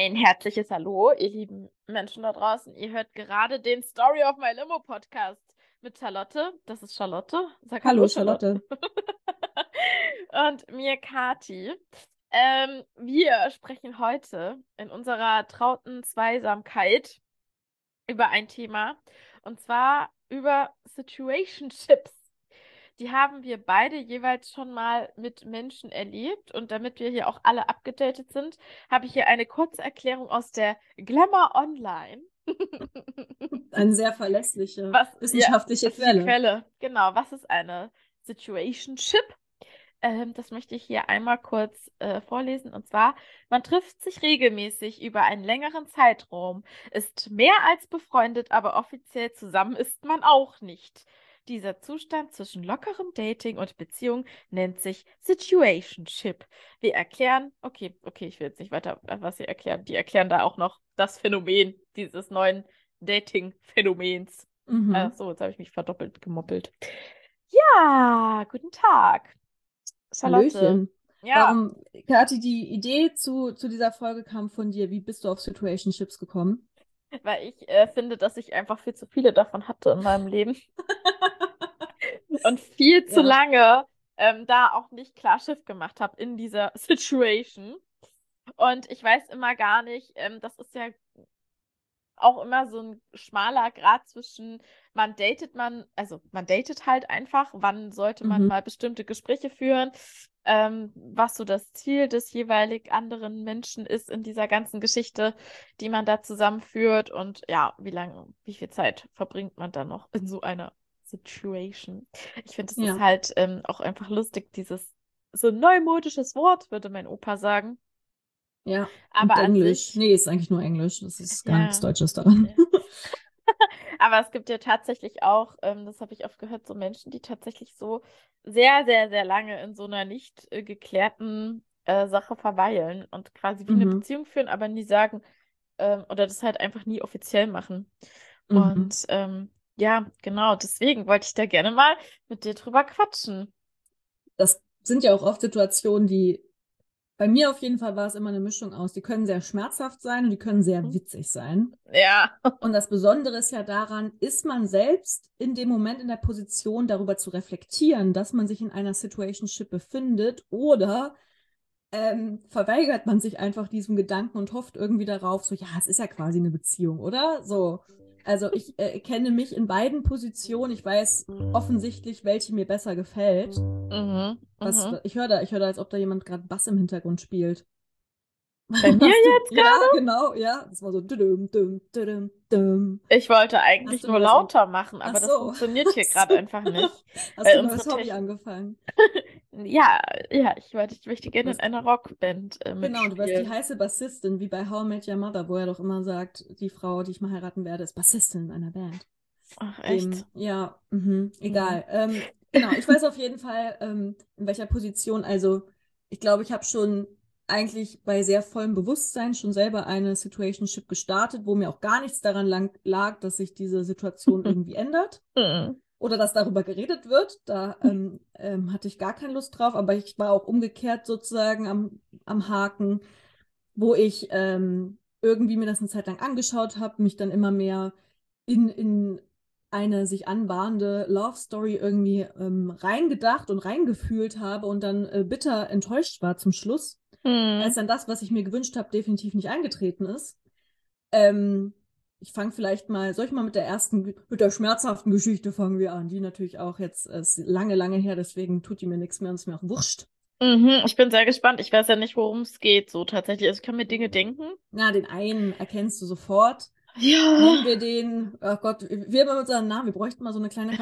Ein herzliches Hallo, ihr lieben Menschen da draußen. Ihr hört gerade den Story of My Limo Podcast mit Charlotte. Das ist Charlotte. Sag Hallo, Hallo Charlotte. Charlotte. Und mir, Kati. Wir sprechen heute in unserer trauten Zweisamkeit über ein Thema, und zwar über Situationships. Die haben wir beide jeweils schon mal mit Menschen erlebt. Und damit wir hier auch alle abgedatet sind, habe ich hier eine Kurzerklärung aus der Glamour Online. Eine sehr verlässliche Was, ja, wissenschaftliche das ist die Quelle. Quelle. Genau, was ist eine Situationship? Das möchte ich hier einmal kurz vorlesen. Und zwar, man trifft sich regelmäßig über einen längeren Zeitraum, ist mehr als befreundet, aber offiziell zusammen ist man auch nicht. Dieser Zustand zwischen lockerem Dating und Beziehung nennt sich Situationship. Wir erklären, okay, ich will jetzt nicht weiter, was sie erklären. Die erklären da auch noch das Phänomen dieses neuen Dating-Phänomens. Mhm. So, jetzt habe ich mich verdoppelt gemoppelt. Ja, guten Tag. Charlotte. Hallöchen. Ja, Warum, Kathi, die Idee zu dieser Folge kam von dir. Wie bist du auf Situationships gekommen? weil ich finde, dass ich einfach viel zu viele davon hatte in meinem Leben und viel zu Ja. lange da auch nicht klar Schiff gemacht habe in dieser Situation. Und ich weiß immer gar nicht, das ist ja auch immer so ein schmaler Grat zwischen also man datet halt einfach, wann sollte man Mhm. mal bestimmte Gespräche führen, was so das Ziel des jeweilig anderen Menschen ist in dieser ganzen Geschichte, die man da zusammenführt und ja, wie viel Zeit verbringt man dann noch in so einer Situation. Ich finde, es ist Ja. halt auch einfach lustig, dieses so neumodisches Wort, würde mein Opa sagen. Ja. Aber Und an Englisch. sich, Nee, ist eigentlich nur Englisch. Das ist gar nichts ja. Deutsches daran. Ja. Aber es gibt ja tatsächlich auch, das habe ich oft gehört, so Menschen, die tatsächlich so sehr, sehr, sehr lange in so einer nicht geklärten Sache verweilen und quasi wie eine Mhm. Beziehung führen, aber nie sagen, oder das halt einfach nie offiziell machen. Mhm. Und ja, genau, deswegen wollte ich da gerne mal mit dir drüber quatschen. Das sind ja auch oft Situationen, die bei mir auf jeden Fall war es immer eine Mischung aus. Die können sehr schmerzhaft sein und die können sehr Hm? witzig sein. Ja. Und das Besondere ist ja daran, ist man selbst in dem Moment in der Position, darüber zu reflektieren, dass man sich in einer Situationship befindet, oder verweigert man sich einfach diesem Gedanken und hofft irgendwie darauf, so, ja, es ist ja quasi eine Beziehung, oder? So. Also ich kenne mich in beiden Positionen. Ich weiß offensichtlich, welche mir besser gefällt. Mhm, mhm. Ich höre da, als ob da jemand gerade Bass im Hintergrund spielt. Bei mir Hast du, jetzt ja, gerade? genau, ja. Das war so düdüm, düdüm, düdüm, düdüm. Ich wollte Hast eigentlich du ein nur neues, lauter machen, ach aber das so, funktioniert hier ach gerade so. einfach nicht, Hast du weil ein neues unsere Hobby Technik. angefangen? Ja, ja, ich möchte Du gerne in wirst, einer Rockband genau, du wirst die mitspielen. heiße Bassistin, wie bei How I Met Your Mother, wo er doch immer sagt, die Frau, die ich mal heiraten werde, ist Bassistin in einer Band. Ach, echt? Ja, Hm. egal. Genau, ich weiß auf jeden Fall, in welcher Position. Also, ich glaube, ich habe schon eigentlich bei sehr vollem Bewusstsein schon selber eine Situationship gestartet, wo mir auch gar nichts daran lag, dass sich diese Situation irgendwie ändert Hm. oder dass darüber geredet wird. Da hatte ich gar keine Lust drauf, aber ich war auch umgekehrt sozusagen am Haken, wo ich irgendwie mir das eine Zeit lang angeschaut habe, mich dann immer mehr in eine sich anbahnende Love Story irgendwie reingedacht und reingefühlt habe und dann bitter enttäuscht war zum Schluss, als Hm. dann das, was ich mir gewünscht habe, definitiv nicht eingetreten ist. Ähm, Ich fange vielleicht mal, soll ich mal mit der schmerzhaften Geschichte fangen wir an, die natürlich auch jetzt ist lange, lange her, deswegen tut die mir nichts mehr und ist mir auch wurscht. Mhm. Ich bin sehr gespannt. Ich weiß ja nicht, worum es geht, so tatsächlich. Also ich kann mir Dinge denken. Na, den einen erkennst du sofort. Ja. Nennen wir den, oh Gott, wir haben unseren Namen, wir bräuchten mal so eine kleine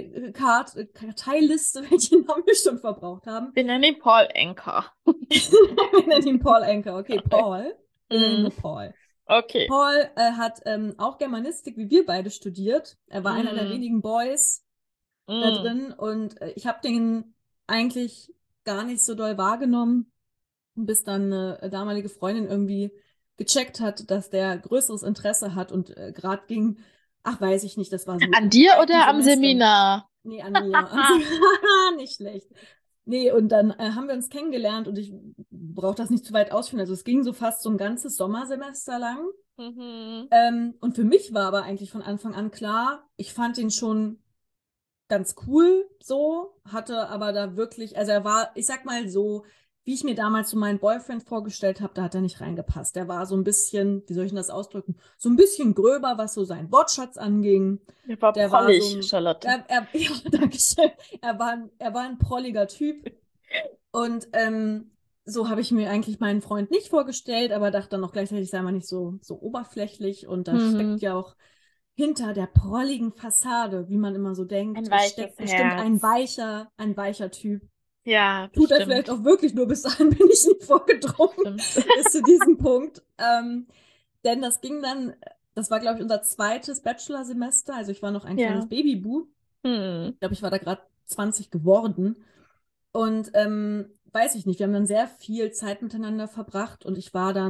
Karteiliste, welche Namen wir schon verbraucht haben. Wir nennen ihn Paul Anka. Wir nennen ihn Paul Anker. Okay, Paul. Wir nennen ihn Mhm. nur Paul. Okay. Paul hat auch Germanistik wie wir beide studiert. Er war einer der Mhm. wenigen Boys da Mhm. drin und ich habe den eigentlich gar nicht so doll wahrgenommen, bis dann eine damalige Freundin irgendwie gecheckt hat, dass der größeres Interesse hat und gerade ging, ach, weiß ich nicht, das war so An im dir zweiten oder am Semester. Seminar? Nee, an mir. Nicht schlecht. Nee, und dann haben wir uns kennengelernt und ich brauche das nicht zu weit ausführen. Also es ging so fast so ein ganzes Sommersemester lang. Mhm. Und für mich war aber eigentlich von Anfang an klar, ich fand ihn schon ganz cool so, hatte aber da wirklich, also er war, ich sag mal so, wie ich mir damals so meinen Boyfriend vorgestellt habe, da hat er nicht reingepasst. Der war so ein bisschen, wie soll ich denn das ausdrücken, so ein bisschen gröber, was so seinen Wortschatz anging. Der war Der war so prollig, ein, Charlotte. ja, danke schön. Er war ein prolliger Typ. Und so habe ich mir eigentlich meinen Freund nicht vorgestellt, aber dachte dann auch gleichzeitig, sei mal nicht so oberflächlich. Und da steckt Mhm. ja auch hinter der prolligen Fassade, wie man immer so Ein denkt, weiches steckt bestimmt Herz. ein weicher Typ. Ja, Tut er vielleicht bestimmt. auch wirklich, nur bis dahin bin ich nicht vorgedrungen, Stimmt. bis zu diesem Punkt. Denn das ging dann, das war, glaube ich, unser zweites Bachelorsemester. Also ich war noch ein kleines Ja. Babybu. Hm. Ich glaube, ich war da gerade 20 geworden. Und weiß ich nicht, wir haben dann sehr viel Zeit miteinander verbracht und ich war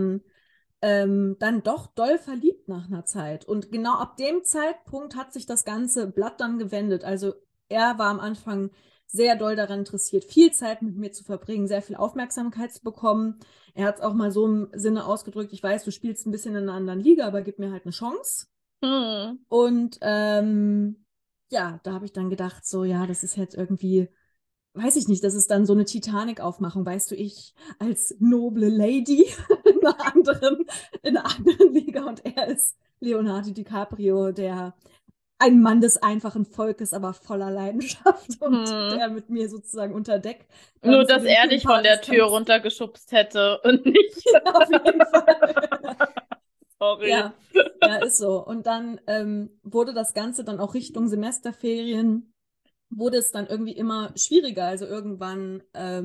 dann doch doll verliebt nach einer Zeit. Und genau ab dem Zeitpunkt hat sich das ganze Blatt dann gewendet. Also er war am Anfang sehr doll daran interessiert, viel Zeit mit mir zu verbringen, sehr viel Aufmerksamkeit zu bekommen. Er hat es auch mal so im Sinne ausgedrückt, ich weiß, du spielst ein bisschen in einer anderen Liga, aber gib mir halt eine Chance. Hm. Und ja, da habe ich dann gedacht, so ja, das ist jetzt irgendwie weiß ich nicht, das ist dann so eine Titanic-Aufmachung, weißt du, ich als noble Lady in einer anderen Liga und er ist Leonardo DiCaprio, der ein Mann des einfachen Volkes, aber voller Leidenschaft und Hm. der mit mir sozusagen unter Deck Nur, dann zu dass den er coolen dich von der Partys Tür tanzt. runtergeschubst hätte und nicht. Auf jeden Fall. Sorry. Ja, ja, ist so. Und dann wurde das Ganze dann auch Richtung Semesterferien wurde es dann irgendwie immer schwieriger. Also irgendwann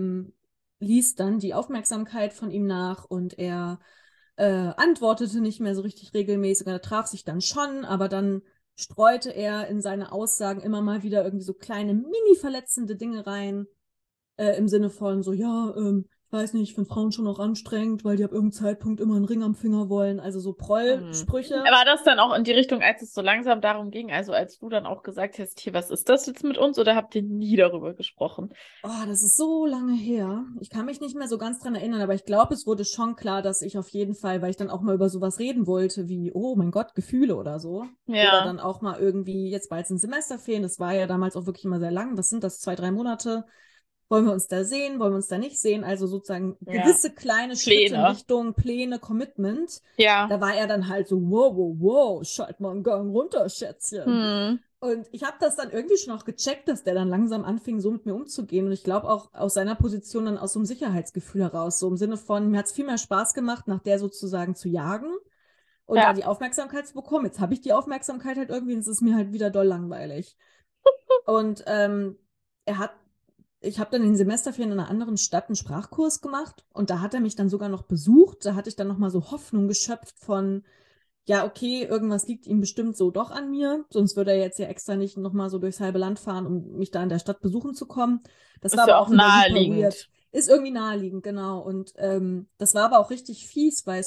ließ dann die Aufmerksamkeit von ihm nach und er antwortete nicht mehr so richtig regelmäßig. Er traf sich dann schon, aber dann streute er in seine Aussagen immer mal wieder irgendwie so kleine mini verletzende Dinge rein, im Sinne von so, ja, ich weiß nicht, ich finde Frauen schon auch anstrengend, weil die ab irgendeinem Zeitpunkt immer einen Ring am Finger wollen. Also so Hm. Prollsprüche. War das dann auch in die Richtung, als es so langsam darum ging, also als du dann auch gesagt hast, hier, was ist das jetzt mit uns, oder habt ihr nie darüber gesprochen? Oh, das ist so lange her. Ich kann mich nicht mehr so ganz dran erinnern, aber ich glaube, es wurde schon klar, dass ich auf jeden Fall, weil ich dann auch mal über sowas reden wollte, wie, oh mein Gott, Gefühle oder so. Oder Ja, dann auch mal irgendwie, jetzt bald sind Semesterferien, das war ja damals auch wirklich immer sehr lang. Was sind das, 2, 3 Monate? Wollen wir uns da sehen? Wollen wir uns da nicht sehen? Also sozusagen ja. gewisse kleine Schritte in Pläne. Richtung Pläne, Commitment. Ja. Da war er dann halt so, wow, wow, wow, schalt mal einen Gang runter, Schätzchen. Hm. Und ich habe das dann irgendwie schon auch gecheckt, dass der dann langsam anfing, so mit mir umzugehen. Und ich glaube auch aus seiner Position dann aus so einem Sicherheitsgefühl heraus, so im Sinne von, mir hat es viel mehr Spaß gemacht, nach der sozusagen zu jagen und da Ja. die Aufmerksamkeit zu bekommen. Jetzt habe ich die Aufmerksamkeit halt irgendwie und es ist mir halt wieder doll langweilig. Und er hat, ich habe dann in den Semesterferien in einer anderen Stadt einen Sprachkurs gemacht und da hat er mich dann sogar noch besucht. Da hatte ich dann nochmal so Hoffnung geschöpft von, ja, okay, irgendwas liegt ihm bestimmt so doch an mir, sonst würde er jetzt ja extra nicht nochmal so durchs halbe Land fahren, um mich da in der Stadt besuchen zu kommen. Das war Ist ja aber auch auch wieder super weird. naheliegend. Ist irgendwie naheliegend, genau. Und das war aber auch richtig fies, weil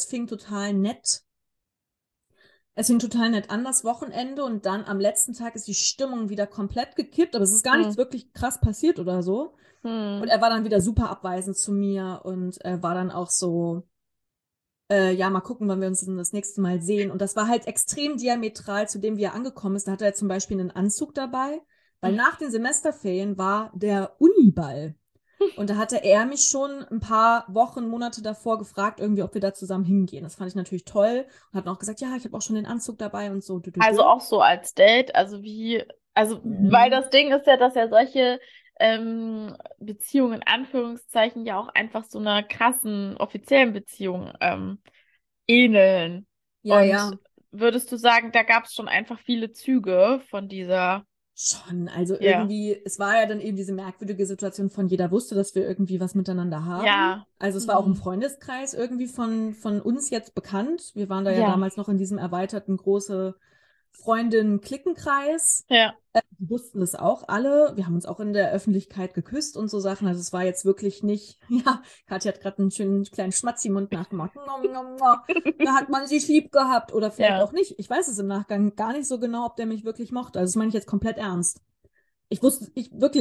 es fing total nett an, das Wochenende, und dann am letzten Tag ist die Stimmung wieder komplett gekippt, aber es ist gar Hm. nichts wirklich krass passiert oder so. Und Hm. er war dann wieder super abweisend zu mir und war dann auch so, ja, mal gucken, wann wir uns dann das nächste Mal sehen. Und das war halt extrem diametral zu dem, wie er angekommen ist. Da hatte er zum Beispiel einen Anzug dabei, weil nach den Semesterferien war der Uniball. Und da hatte er mich schon ein paar Wochen, Monate davor gefragt, irgendwie, ob wir da zusammen hingehen. Das fand ich natürlich toll und hat dann auch gesagt, ja, ich habe auch schon den Anzug dabei und so. Dü, dü, Also dü. auch so als Date, also wie, also, weil Mhm. das Ding ist ja, dass ja solche Beziehungen in Anführungszeichen ja auch einfach so einer krassen offiziellen Beziehung ähneln. Ja, Und ja. würdest du sagen, da gab es schon einfach viele Züge von dieser, Schon, also ja, irgendwie, es war ja dann eben diese merkwürdige Situation von jeder wusste, dass wir irgendwie was miteinander haben. ja, Also es war auch im hm, Freundeskreis irgendwie von uns jetzt bekannt. Wir waren da ja ja, damals noch in diesem erweiterten große Freundinnen-Klickenkreis. ja. Die wussten das auch alle. Wir haben uns auch in der Öffentlichkeit geküsst und so Sachen. Also es war jetzt wirklich nicht, ja, Katja hat gerade einen schönen kleinen Schmatzi im Mund nachgemacht. Nom, nom, nom. Da hat man sich lieb gehabt oder vielleicht Ja. auch nicht. Ich weiß es im Nachgang gar nicht so genau, ob der mich wirklich mochte. Also das meine ich jetzt komplett ernst. Ich wusste, ich wirklich,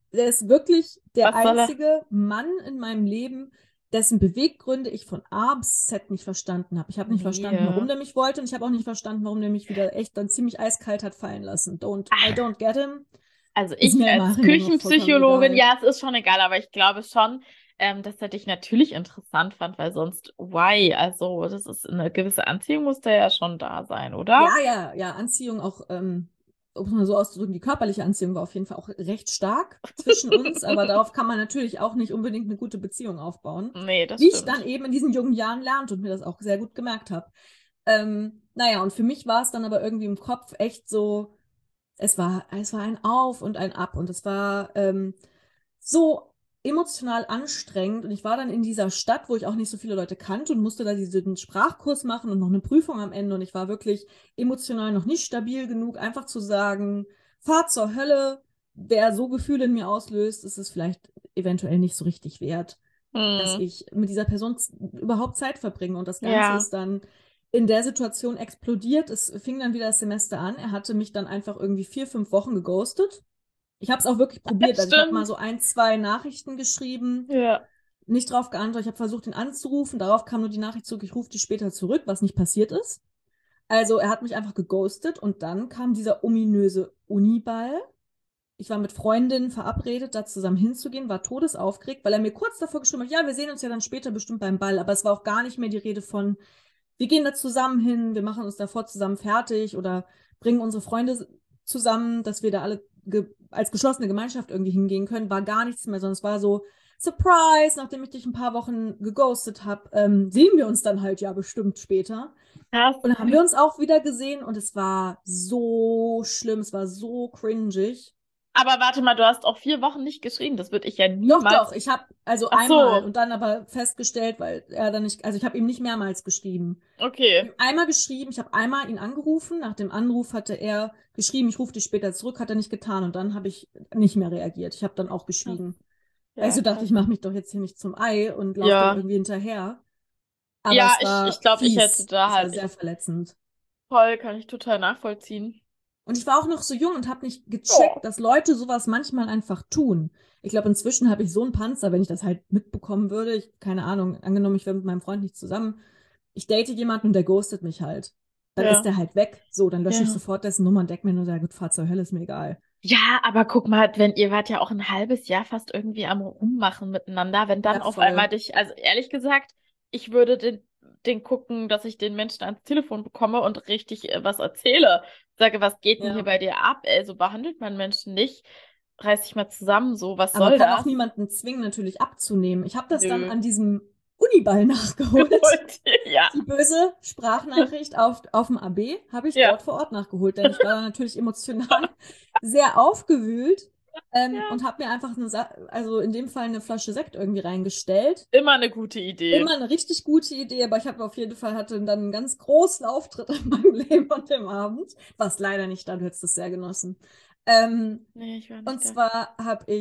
der ist wirklich der Was soll er? einzige Mann in meinem Leben, dessen Beweggründe ich von A bis Z nicht verstanden habe. Ich habe nicht verstanden, warum Nee. der mich wollte und ich habe auch nicht verstanden, warum der mich wieder echt dann ziemlich eiskalt hat fallen lassen. I Ach, don't get him. also Ist ich mir im als Nachhinein noch vollkommen Küchenpsychologin, egal. ja, es ist schon egal, aber ich glaube schon, dass er dich natürlich interessant fand, weil sonst, why? Also, das ist eine gewisse Anziehung muss da ja schon da sein, oder? Ja, Anziehung auch, um es mal so auszudrücken, die körperliche Anziehung war auf jeden Fall auch recht stark zwischen uns, aber darauf kann man natürlich auch nicht unbedingt eine gute Beziehung aufbauen. Nee, das Wie ich dann stimmt. eben in diesen jungen Jahren lernte und mir das auch sehr gut gemerkt habe. Naja, und für mich war es dann aber irgendwie im Kopf echt so, es war ein Auf und ein Ab und es war so emotional anstrengend und ich war dann in dieser Stadt, wo ich auch nicht so viele Leute kannte und musste da diesen Sprachkurs machen und noch eine Prüfung am Ende und ich war wirklich emotional noch nicht stabil genug, einfach zu sagen, fahr zur Hölle, wer so Gefühle in mir auslöst, ist es vielleicht eventuell nicht so richtig wert, dass Hm. ich mit dieser Person überhaupt Zeit verbringe. Und das Ganze Ja. ist dann in der Situation explodiert. Es fing dann wieder das Semester an. Er hatte mich dann einfach irgendwie 4, 5 Wochen geghostet. Ich habe es auch wirklich probiert. Also ich habe mal Stimmt. so 1, 2 Nachrichten geschrieben, Ja. nicht drauf geantwortet. Ich habe versucht, ihn anzurufen. Darauf kam nur die Nachricht zurück, ich rufe dich später zurück, was nicht passiert ist. Also er hat mich einfach geghostet und dann kam dieser ominöse Uniball. Ich war mit Freundinnen verabredet, da zusammen hinzugehen, war todesaufgeregt, weil er mir kurz davor geschrieben hat, ja, wir sehen uns ja dann später bestimmt beim Ball. Aber es war auch gar nicht mehr die Rede von, wir gehen da zusammen hin, wir machen uns davor zusammen fertig oder bringen unsere Freunde zusammen, dass wir da alle als geschlossene Gemeinschaft irgendwie hingehen können. War gar nichts mehr, sondern es war so, Surprise, nachdem ich dich ein paar Wochen geghostet habe, sehen wir uns dann halt ja bestimmt später. Krass. Und dann haben wir uns auch wieder gesehen und es war so schlimm, es war so cringig. Aber warte mal, du hast auch 4 Wochen nicht geschrieben. Das würde ich ja Doch, niemals. ich habe also Ach einmal so, und dann aber festgestellt, weil er dann nicht, also ich habe ihm nicht mehrmals geschrieben. Ich okay. habe einmal geschrieben, ich habe einmal ihn angerufen. Nach dem Anruf hatte er geschrieben, ich rufe dich später zurück, hat er nicht getan und dann habe ich nicht mehr reagiert. Ich habe dann auch Krass. geschwiegen. Ja, Also dachte krass. ich, mache mich doch jetzt hier nicht zum Ei und laufe dem Ja. irgendwie hinterher. Aber Ja, es ich war glaube, ich hätte fies. da Es war halt, sehr verletzend. voll, kann ich total nachvollziehen. Und ich war auch noch so jung und habe nicht gecheckt, Oh. dass Leute sowas manchmal einfach tun. Ich glaube, inzwischen habe ich so einen Panzer, wenn ich das halt mitbekommen würde. Keine Ahnung, angenommen, ich wäre mit meinem Freund nicht zusammen. Ich date jemanden und der ghostet mich halt. Dann ist Ja. der halt weg. So, dann lösche ich Ja. sofort dessen Nummer und denke mir nur, ja gut, fahr zur Hölle, ist mir egal. Ja, aber guck mal, wenn ihr wart ja auch ein halbes Jahr fast irgendwie am Rummachen miteinander, wenn dann Ja, auf einmal voll. dich, also ehrlich gesagt, ich würde den gucken, dass ich den Menschen ans Telefon bekomme und richtig was erzähle. Sage, was geht denn hier Ja. bei dir ab? Ey, so behandelt man Menschen nicht. Reiß dich mal zusammen, so, was Aber soll kann auch das? niemanden zwingen, natürlich abzunehmen. Ich habe das dann Nö. an diesem Uniball nachgeholt. Und, ja, Die böse Sprachnachricht auf dem AB habe ich ja, dort vor Ort nachgeholt, denn ich war da natürlich emotional sehr aufgewühlt ja. und habe mir einfach also in dem Fall eine Flasche Sekt irgendwie reingestellt. Immer eine gute Idee. Immer eine richtig gute Idee, aber ich habe auf jeden Fall hatte dann einen ganz großen Auftritt in meinem Leben an dem Abend. Warst leider nicht da, du hättest es sehr genossen. Ähm, Nee, ich war und nicht da. zwar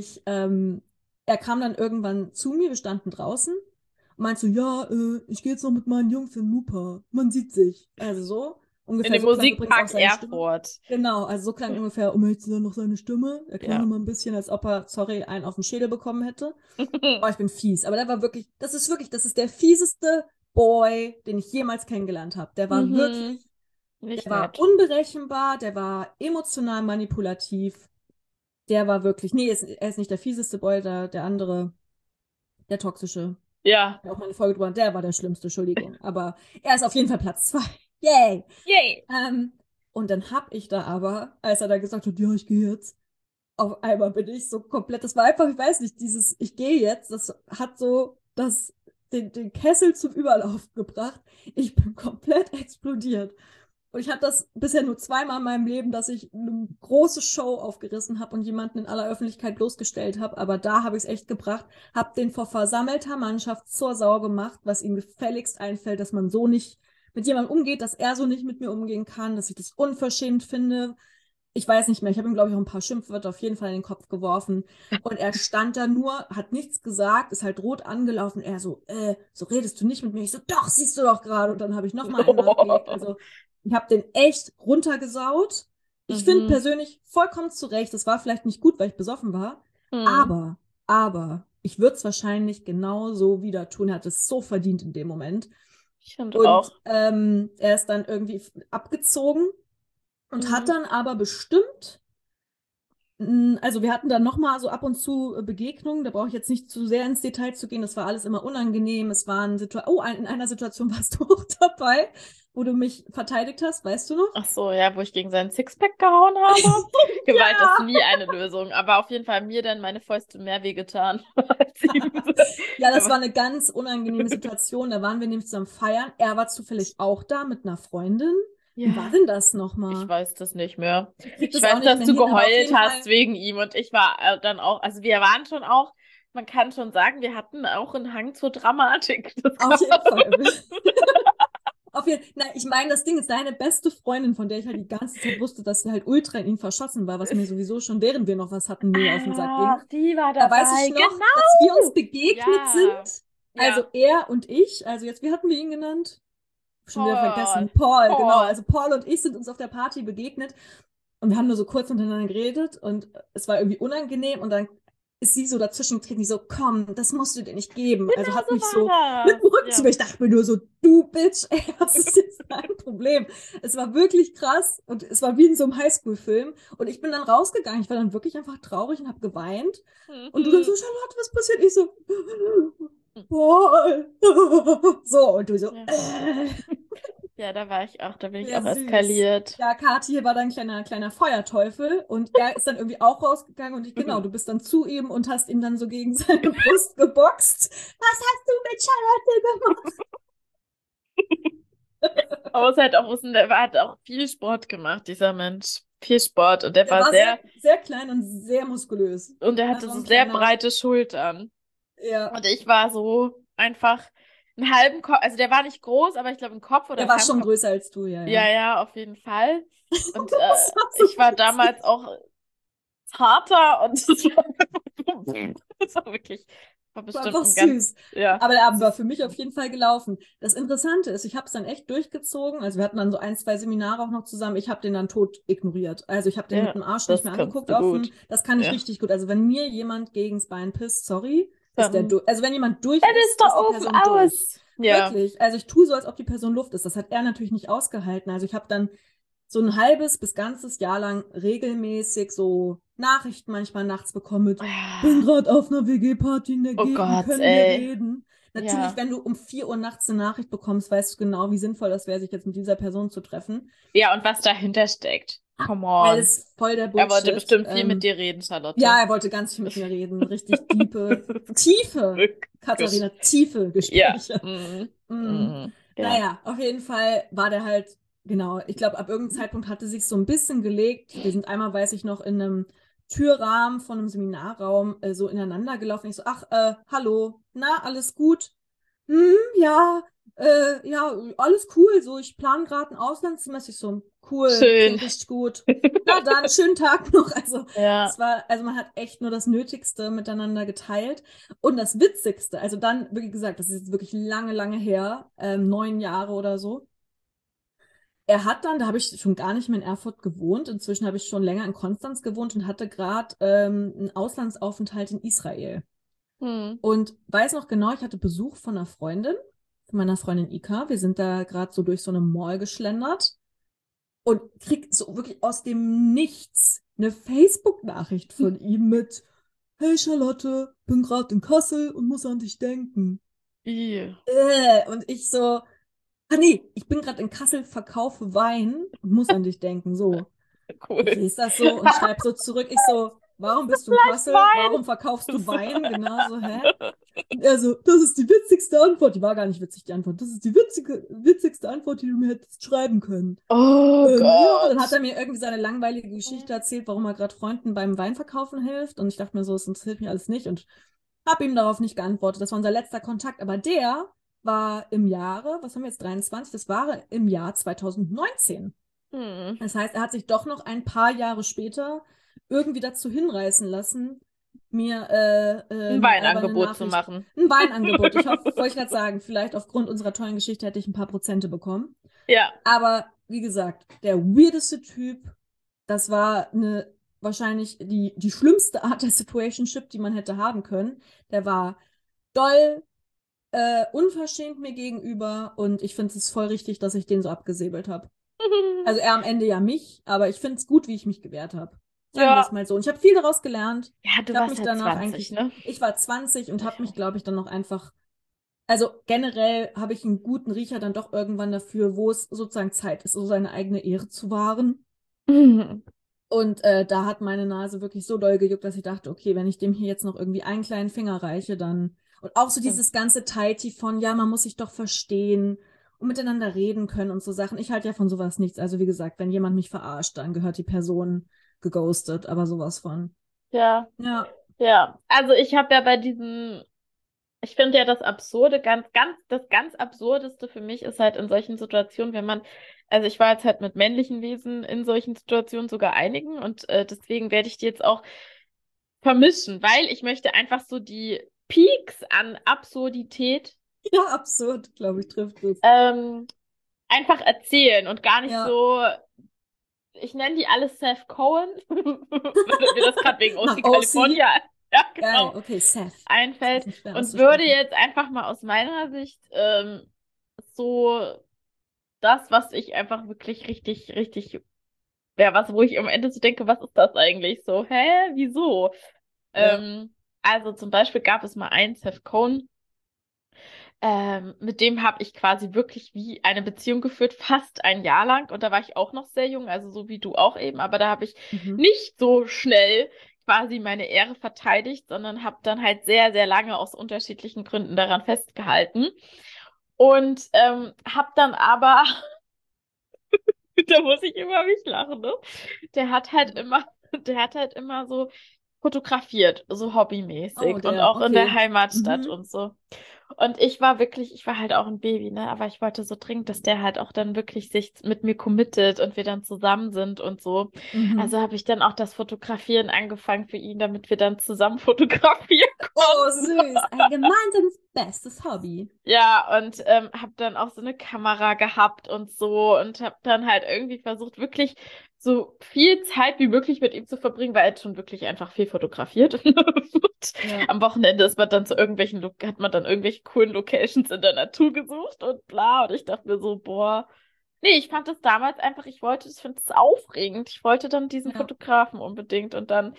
er kam dann irgendwann zu mir, wir standen draußen und meinte so, ja, ich gehe jetzt noch mit meinen Jungs in Nupa. Man sieht sich. Also so. In Ungefähr dem so klang übrigens auch Musikpark seine Stimme. Erfurt. Genau, also so klang ungefähr, um jetzt dann noch seine Stimme. Er klang Ja. immer ein bisschen, als ob er, sorry, einen auf den Schädel bekommen hätte. Oh, ich bin fies. Aber der war wirklich, das ist der fieseste Boy, den ich jemals kennengelernt habe. Der war Mhm. wirklich, Nicht der war nett. unberechenbar, der war emotional manipulativ. Der war wirklich, nee, er ist nicht der fieseste Boy, der andere, der toxische, Ja. der auch meine Folge drüber, der war der schlimmste, Entschuldigung. Aber er ist auf jeden Fall Platz 2. Yay! Yay. Ähm, und dann hab ich da aber, als er da gesagt hat, ja, ich gehe jetzt, auf einmal bin ich so komplett, das war einfach, ich weiß nicht, dieses ich gehe jetzt, das hat so den Kessel zum Überlaufen gebracht. Ich bin komplett explodiert. Und ich hatte das bisher nur zweimal in meinem Leben, dass ich eine große Show aufgerissen habe und jemanden in aller Öffentlichkeit bloßgestellt habe. Aber da habe ich es echt gebracht, habe den vor versammelter Mannschaft zur Sau gemacht, was ihm gefälligst einfällt, dass man so nicht mit jemandem umgeht, dass er so nicht mit mir umgehen kann, dass ich das unverschämt finde. Ich weiß nicht mehr, ich habe ihm, glaube ich, auch ein paar Schimpfwörter auf jeden Fall in den Kopf geworfen. Und er stand da nur, hat nichts gesagt, ist halt rot angelaufen. Er so, so redest du nicht mit mir. Ich so, doch, siehst du doch gerade. Und dann habe ich nochmal einen nachgelegt. Also ich habe den echt runtergesaut. Ich finde Mhm. persönlich vollkommen zu Recht, das war vielleicht nicht gut, weil ich besoffen war. Hm. Aber, ich würde es wahrscheinlich genauso wieder tun. Er hat es so verdient in dem Moment. Ich finde Und auch. er ist dann irgendwie abgezogen und hat Hm. dann aber bestimmt, also wir hatten dann nochmal so ab und zu Begegnungen, da brauche ich jetzt nicht zu sehr ins Detail zu gehen, das war alles immer unangenehm. Es waren in einer Situation warst du auch dabei, wo du mich verteidigt hast, weißt du noch? Ach so, ja, wo ich gegen seinen Sixpack gehauen habe. Gewalt ist Ja! nie eine Lösung, aber auf jeden Fall haben mir dann meine Fäuste mehr wehgetan als ihm. Ja, das war Aber, eine ganz unangenehme Situation. Da waren wir nämlich zusammen feiern. Er war zufällig auch da mit einer Freundin. Wie war ja, denn das ich nochmal? weiß das nicht mehr. Ich krieg Ich das auch weiß, nicht dass mehr du hin, aber auf geheult jeden hast Fall. wegen ihm und ich war dann auch, also wir waren schon auch, man kann schon sagen, wir hatten auch einen Hang zur Dramatik. Das Auf kann man jeden Fall. Na, ich meine, das Ding ist deine beste Freundin, von der ich halt die ganze Zeit wusste, dass sie halt ultra in ihn verschossen war, was mir sowieso schon, während wir noch was hatten, mega auf den Sack ging. Ah, sie war Da weiß ich dabei, noch, dass wir uns genau. begegnet sind. Ja, Also ja. er und ich. Also jetzt, wie hatten wir ihn genannt? Schon wieder Paul, vergessen. Paul, genau. Paul. Also Paul und ich sind uns auf der Party begegnet und wir haben nur so kurz miteinander geredet und es war irgendwie unangenehm und dann ist sie so dazwischen getreten, die so, komm, das musst du dir nicht geben. Also Genau hat so mich so mit war dem das. Rücken zu Ja. mir. Ich dachte mir nur so, du Bitch, ey, was ist jetzt dein Problem? Es war wirklich krass und es war wie in so einem Highschool-Film und ich bin dann rausgegangen. Ich war dann wirklich einfach traurig und habe geweint. Und du dann so, Mhm. Charlotte, was passiert? Ich so, Paul. So, und du so, Ja. Ja, da bin ich sehr auch süß. eskaliert. Ja, Kathi war dann ein kleiner Feuerteufel und er ist dann irgendwie auch rausgegangen und ich, genau, du bist dann zu ihm und hast ihm dann so gegen seine Brust geboxt. Was hast du mit Charlotte gemacht? Aber es ist halt auch wissen, hat auch viel Sport gemacht, dieser Mensch. Viel Sport. Der war sehr klein und sehr muskulös. Und er hatte Also so ein sehr kleiner, breite Schultern. ja, Und ich war so einfach einen halben Kopf, also der war nicht groß, aber ich glaube ein Kopf oder der einen war halben schon Kopf. größer als du, ja, Ja, ja. ja, auf jeden Fall. Und Das war so ich war damals witzig. auch zarter und das war wirklich, war War bestimmt einfach ein ganz, süß. ja, Aber der Abend war süß. für mich auf jeden Fall gelaufen. Das Interessante ist, ich habe es dann echt durchgezogen. Also wir hatten dann so ein, zwei Seminare auch noch zusammen. Ich habe den dann tot ignoriert. Also ich habe den mit Ja, dem Arsch nicht das mehr kannst angeguckt du offen. gut. Das kann ich Ja. richtig gut. Also wenn mir jemand gegens Bein pisst, sorry, ist der Dann, durch. Also wenn jemand durch dann ist ist, der ist die Ofen Person durch. aus. Ja. Wirklich. Also ich tue so, als ob die Person Luft ist. Das hat er natürlich nicht ausgehalten. Also ich habe dann so ein halbes bis ganzes Jahr lang regelmäßig so Nachrichten manchmal nachts bekommen mit, bin Ja. gerade auf einer WG-Party in der Oh Gegend, Gott, können wir ey. reden? Natürlich, Ja. wenn du um 4 Uhr nachts eine Nachricht bekommst, weißt du genau, wie sinnvoll das wäre, sich jetzt mit dieser Person zu treffen. Ja, und was dahinter steckt. Come Weil on. es voll der Er wollte Bullshit. bestimmt viel mit dir reden, Ja, Charlotte. er wollte ganz viel mit mir reden. Richtig tiefe, Gesch- Katharina, tiefe Ja. Gespräche. Mhm. Mm. Mhm. Ja. Naja, auf jeden Fall war der halt, genau, ich glaube, ab irgendeinem Zeitpunkt hatte sich so ein bisschen gelegt. Wir sind einmal, weiß ich noch, in einem Türrahmen von einem Seminarraum so ineinander gelaufen. Ich so, ach, hallo, na, alles gut? Ja, ja, alles cool. So, ich plane gerade ein Auslandssemester. Ich so, cool, Schön. klingt richtig gut. Na dann, schönen Tag noch. Also, Ja. also man hat echt nur das Nötigste miteinander geteilt. Und das Witzigste, also dann, wie gesagt, das ist jetzt wirklich lange her, 9 Jahre oder so. Er hat dann, da habe ich schon gar nicht mehr in Erfurt gewohnt. Inzwischen habe ich schon länger in Konstanz gewohnt und hatte gerade einen Auslandsaufenthalt in Israel. Hm. Und weiß noch genau, ich hatte Besuch von einer Freundin, von meiner Freundin Ika. Wir sind da gerade so durch so eine Mall geschlendert und krieg so wirklich aus dem Nichts eine Facebook-Nachricht von ihm mit: Hey Charlotte, bin gerade in Kassel und muss an dich denken. Ih. Und ich so, ah nee, ich bin gerade in Kassel, verkaufe Wein und muss an dich denken. So. Cool. Ich lese das so und schreibe so zurück. Ich so, warum bist du in Vielleicht Kassel? Wein. Warum verkaufst du Wein? Genau so, hä? Und er so, das ist die witzigste Antwort. Die war gar nicht witzig, die Antwort. Das ist die witzigste Antwort, die du mir hättest schreiben können. Oh Ja, dann hat Gott. er mir irgendwie seine langweilige Geschichte erzählt, warum er gerade Freunden beim Weinverkaufen hilft. Und ich dachte mir so, das interessiert mich alles nicht. Und habe ihm darauf nicht geantwortet. Das war unser letzter Kontakt. Aber der war im Jahre, was haben wir jetzt, 23? Das war im Jahr 2019. Hm. Das heißt, er hat sich doch noch ein paar Jahre später irgendwie dazu hinreißen lassen, mir Ein eine alberne Weinangebot zu Nachricht, machen. ein Weinangebot. Ich hoffe, wollte ich gerade sagen, vielleicht aufgrund unserer tollen Geschichte hätte ich ein paar Prozente bekommen. Ja. Aber wie gesagt, der weirdeste Typ, das war eine wahrscheinlich die schlimmste Art der Situationship, die man hätte haben können. Der war doll, unverschämt mir gegenüber und ich finde es voll richtig, dass ich den so abgesäbelt habe. Also er am Ende ja mich, aber ich finde es gut, wie ich mich gewehrt habe. Sagen wir es Ja. mal so. Und ich habe viel daraus gelernt. Ja, Ich du habe warst mich halt danach 20, eigentlich, ne? ich war 20 und habe Ja. mich, glaube ich, dann noch einfach, also generell habe ich einen guten Riecher dann doch irgendwann dafür, wo es sozusagen Zeit ist, so seine eigene Ehre zu wahren. Und da hat meine Nase wirklich so doll gejuckt, dass ich dachte, okay, wenn ich dem hier jetzt noch irgendwie einen kleinen Finger reiche, dann. Und auch so Stimmt. dieses ganze Tighty von, ja, man muss sich doch verstehen und miteinander reden können und so Sachen. Ich halte ja von sowas nichts. Also wie gesagt, wenn jemand mich verarscht, dann gehört die Person geghostet, aber sowas von. Ja, Ja, ja. Also ich habe ja bei diesen, ich finde ja das Absurde, das ganz Absurdeste für mich ist halt in solchen Situationen, wenn man, also ich war jetzt halt mit männlichen Wesen in solchen Situationen sogar einigen und deswegen werde ich die jetzt auch vermischen, weil ich möchte einfach so die Peaks an Absurdität ja, absurd, glaube ich, trifft es. ähm, einfach erzählen und gar nicht Ja, so, ich nenne die alle Seth Cohen, weil mir das gerade wegen nach OC OC. California, ja Geil, genau, okay, Seth. Das einfällt ist nicht schwer und würde auszusprechen. jetzt einfach mal aus meiner Sicht so das, was ich einfach wirklich richtig, richtig, ja, was, wo ich am Ende so denke, was ist das eigentlich so? Hä? Wieso? Ja. Also zum Beispiel gab es mal einen Seth Cohen, mit dem habe ich quasi wirklich wie eine Beziehung geführt, fast ein Jahr lang. Und da war ich auch noch sehr jung, also so wie du auch eben. Aber da habe ich Mhm. nicht so schnell quasi meine Ehre verteidigt, sondern habe dann halt sehr, sehr lange aus unterschiedlichen Gründen daran festgehalten. Und habe dann aber, da muss ich über mich lachen, ne? Der hat halt immer, der hat halt immer so fotografiert, so Oh, hobbymäßig und der, auch in der okay. Heimatstadt Mhm. und so. Und ich war wirklich, ich war halt auch ein Baby, ne? Aber ich wollte so dringend, dass der halt auch dann wirklich sich mit mir committet und wir dann zusammen sind und so. Mhm. Also habe ich dann auch das Fotografieren angefangen für ihn, damit wir dann zusammen fotografieren Oh, konnten. süß. Ein gemeinsames bestes Hobby. Ja, und habe dann auch so eine Kamera gehabt und so und habe dann halt irgendwie versucht, wirklich so viel Zeit wie möglich mit ihm zu verbringen, weil er hat schon wirklich einfach viel fotografiert. Und Ja. am Wochenende ist man dann zu irgendwelchen, hat man dann irgendwelche coolen Locations in der Natur gesucht und bla. Und ich dachte mir so, boah, nee, ich fand das damals einfach, ich finde es aufregend. Ich wollte dann diesen Ja. Fotografen unbedingt und dann,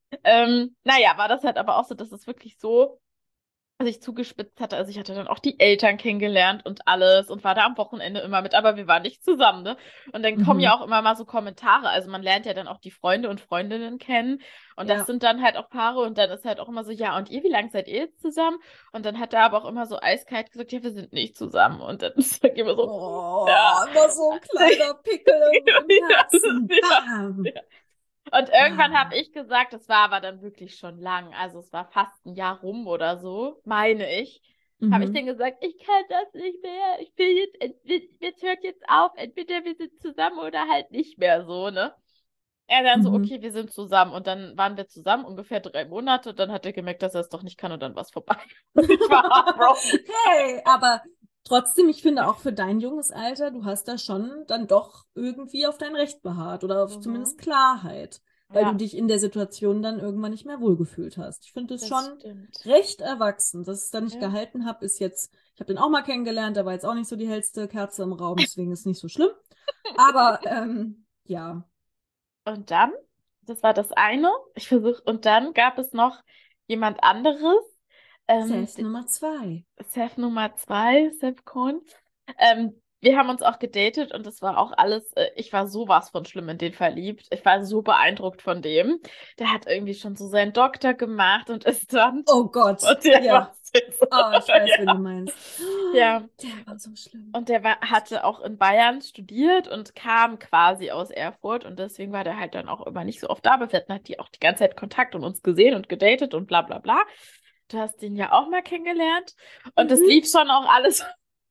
naja, war das halt aber auch so, dass es wirklich so sich zugespitzt hatte. Also ich hatte dann auch die Eltern kennengelernt und alles und war da am Wochenende immer mit, aber wir waren nicht zusammen, ne? Und dann kommen ja Mhm. auch immer mal so Kommentare. Also man lernt ja dann auch die Freunde und Freundinnen kennen und das Ja. sind dann halt auch Paare und dann ist halt auch immer so, ja, und ihr, wie lange seid ihr jetzt zusammen? Und dann hat er aber auch immer so eiskalt gesagt, ja, wir sind nicht zusammen. Und dann ist er immer so, ja. Oh, immer so ein kleiner Pickel im Ja, Herzen. ja, Bam. ja. Und irgendwann habe Ah. ich gesagt, das war aber dann wirklich schon lang, also es war fast ein Jahr rum oder so, meine ich, habe ich Mhm. dann gesagt, ich kann das nicht mehr, ich will jetzt, jetzt hört jetzt auf, entweder wir sind zusammen oder halt nicht mehr so, ne? Er dann so, Mhm. okay, wir sind zusammen und dann waren wir zusammen ungefähr 3 Monate, dann hat er gemerkt, dass er es doch nicht kann und dann war es vorbei. Ich war heartbroken. Hey, aber trotzdem, ich finde auch für dein junges Alter, du hast da schon dann doch irgendwie auf dein Recht beharrt oder auf zumindest Mhm. Klarheit, weil du Ja, dich in der Situation dann irgendwann nicht mehr wohlgefühlt hast. Ich finde es das schon stimmt. recht erwachsen. Dass es dann nicht Ja. gehalten habe, ist jetzt, ich habe den auch mal kennengelernt, der war jetzt auch nicht so die hellste Kerze im Raum, deswegen ist nicht so schlimm. Aber ja, Und dann, das war das eine, und dann gab es noch jemand anderes, Safe Nummer 2. Seth Nummer 2, Seth Cohn. Wir haben uns auch gedatet und das war auch alles, ich war sowas von schlimm in den verliebt. Ich war so beeindruckt von dem. Der hat irgendwie schon so seinen Doktor gemacht und ist dann, Oh Gott, und der war ja. so, Oh, ich weiß, wen du ja, meinst. ja. Der war so schlimm. Und der war, hatte auch in Bayern studiert und kam quasi aus Erfurt und deswegen war der halt dann auch immer nicht so oft da, aber wir hatten halt die auch die ganze Zeit Kontakt und uns gesehen und gedatet und bla bla bla. Du hast den ja auch mal kennengelernt und das Mhm. lief schon auch alles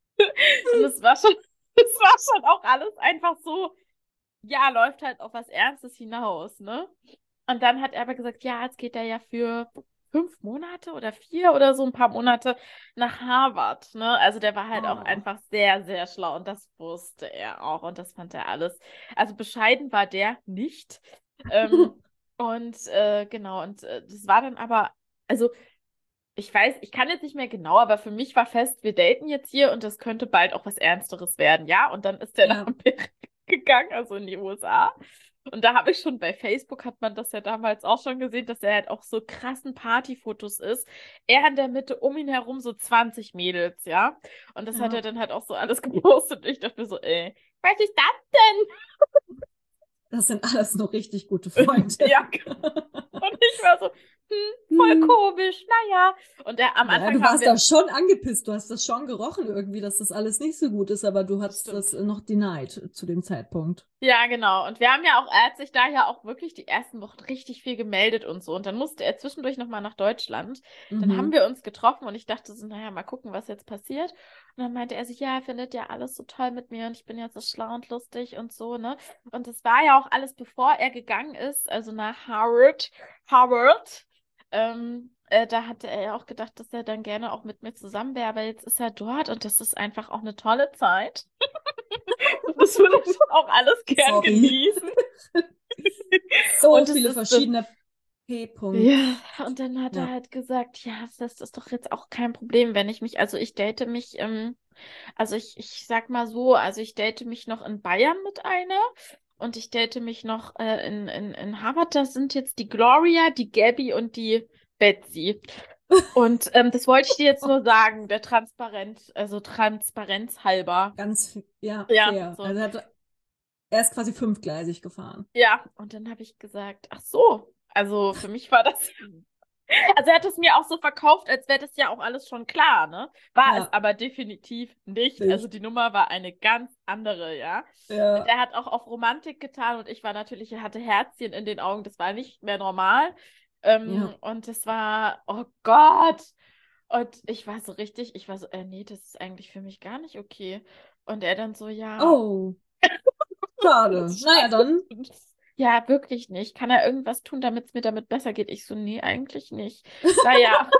und es war schon, es war schon auch alles einfach so, ja, läuft halt auf was Ernstes hinaus, ne? Und dann hat er aber gesagt, ja, jetzt geht er ja für 5 Monate oder 4 oder so ein paar Monate nach Harvard, ne? Also der war halt auch Oh. einfach sehr, sehr schlau und das wusste er auch und das fand er alles. Also bescheiden war der nicht. Ähm, Und genau, und das war dann aber, also ich weiß, ich kann jetzt nicht mehr genau, aber für mich war fest, wir daten jetzt hier und das könnte bald auch was Ernsteres werden, ja? Und dann ist der nach Ja. Amerika gegangen, also in die USA. Und da habe ich schon bei Facebook, hat man das ja damals auch schon gesehen, dass er halt auch so krassen Partyfotos ist. Er in der Mitte, um ihn herum so 20 Mädels, ja? Und das hat er Ja. dann halt auch so alles gepostet. Und ich dachte mir so, was ist das Das sind alles noch richtig gute Freunde. denn? Ja, und ich war so, voll Hm. komisch, naja. Und am Ja, Anfang du haben warst wir, da schon angepisst. Du hast das schon gerochen irgendwie, dass das alles nicht so gut ist, aber du das hast das stimmt. noch denied zu dem Zeitpunkt. Ja, genau. Und wir haben ja auch, er hat sich da ja auch wirklich die ersten Wochen richtig viel gemeldet und so. Und dann musste er zwischendurch nochmal nach Deutschland. Dann haben Mhm. wir uns getroffen und ich dachte so, naja, mal gucken, was jetzt passiert. Und dann meinte er sich, ja, er findet ja alles so toll mit mir und ich bin ja so schlau und lustig und so, ne? Und das war ja auch alles, bevor er gegangen ist, also nach Harvard. Harvard. Da hatte er ja auch gedacht, dass er dann gerne auch mit mir zusammen wäre, aber jetzt ist er dort und das ist einfach auch eine tolle Zeit. Das würde ich auch alles gern Sorry. genießen. So Und es viele ist dann, verschiedene P-Punkte. ja, und dann hat er Ja. halt gesagt, ja, das ist doch jetzt auch kein Problem, wenn ich mich, also ich date mich, also ich sag mal so, also ich date mich noch in Bayern mit einer und ich date mich noch in Harvard. Das sind jetzt die Gloria, die Gabby und die Betsy. Und das wollte ich dir jetzt nur sagen, der Transparenz, also Transparenz halber. Ganz, ja, Ja, fair. so. Also er ist quasi fünfgleisig gefahren. Ja, und dann habe ich gesagt, ach so, also für mich war das, also er hat es mir auch so verkauft, als wäre das ja auch alles schon klar, ne? War es Ja, aber definitiv nicht. Also die nicht. Nummer war eine ganz andere, ja. Und Ja, er hat auch auf Romantik getan und ich war natürlich, er hatte Herzchen in den Augen, das war nicht mehr normal. ja. Und es war, oh Gott. Und ich war so richtig, ich war so, nee, das ist eigentlich für mich gar nicht okay. Und er dann so, ja. Oh, schade. Naja, dann. Ja, wirklich nicht. Kann er irgendwas tun, damit es mir damit besser geht? Ich so, nee, eigentlich nicht. Naja,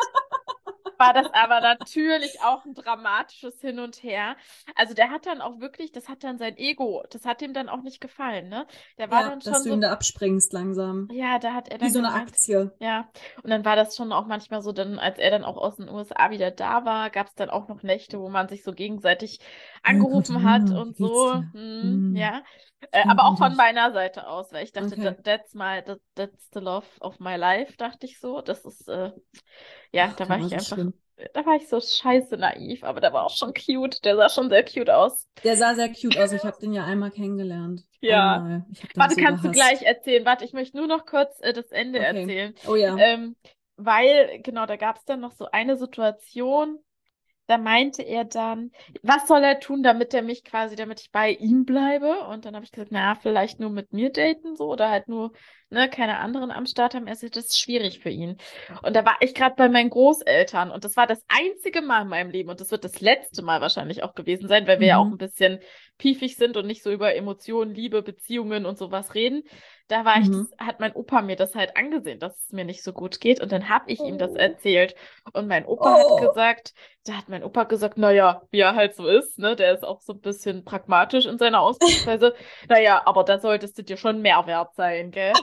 war das aber natürlich auch ein dramatisches Hin und Her. Also der hat dann auch wirklich, das hat dann sein Ego, das hat ihm dann auch nicht gefallen, ne? Der war Ja, dann dass schon du ihm so, da abspringst langsam. ja, da hat er Wie dann so eine gemeint, Aktie. ja. Und dann war das schon auch manchmal so, dann, als er dann auch aus den USA wieder da war, gab es dann auch noch Nächte, wo man sich so gegenseitig angerufen hat Katharina, wie und geht's so. dir? Hm, Ja. ich Aber denke an auch von dich. meiner Seite aus, weil ich dachte, Okay. that's the love of my life, dachte ich so. Das ist, ja, Ach, da der war war ich so einfach, schlimm. da war ich so scheiße naiv, aber der war auch schon cute. Der sah schon sehr cute aus. Der sah sehr cute aus. Ich habe den ja einmal kennengelernt. Ja. Einmal. Ich habe den Warte, so kannst du gleich gehasst. erzählen. Warte, ich möchte nur noch kurz das Ende Okay. erzählen. Oh ja. Ähm, Weil, genau, da gab es dann noch so eine Situation. Da meinte er dann, was soll er tun, damit er mich quasi, damit ich bei ihm bleibe? Und dann habe ich gesagt, na, vielleicht nur mit mir daten so oder halt nur, ne, keine anderen am Start haben. Er sagt, das ist schwierig für ihn. Und da war ich gerade bei meinen Großeltern und das war das einzige Mal in meinem Leben und das wird das letzte Mal wahrscheinlich auch gewesen sein, weil wir ja auch Mhm. ein bisschen piefig sind und nicht so über Emotionen, Liebe, Beziehungen und sowas reden. Da war ich, Mhm. das hat mein Opa mir das halt angesehen, dass es mir nicht so gut geht und dann habe ich ihm das Oh. erzählt und mein Opa hat Oh. gesagt, da hat mein Opa gesagt, naja, wie er halt so ist, ne? Der ist auch so ein bisschen pragmatisch in seiner Ausdrucksweise. Naja, aber da solltest du dir schon mehr wert sein, gell?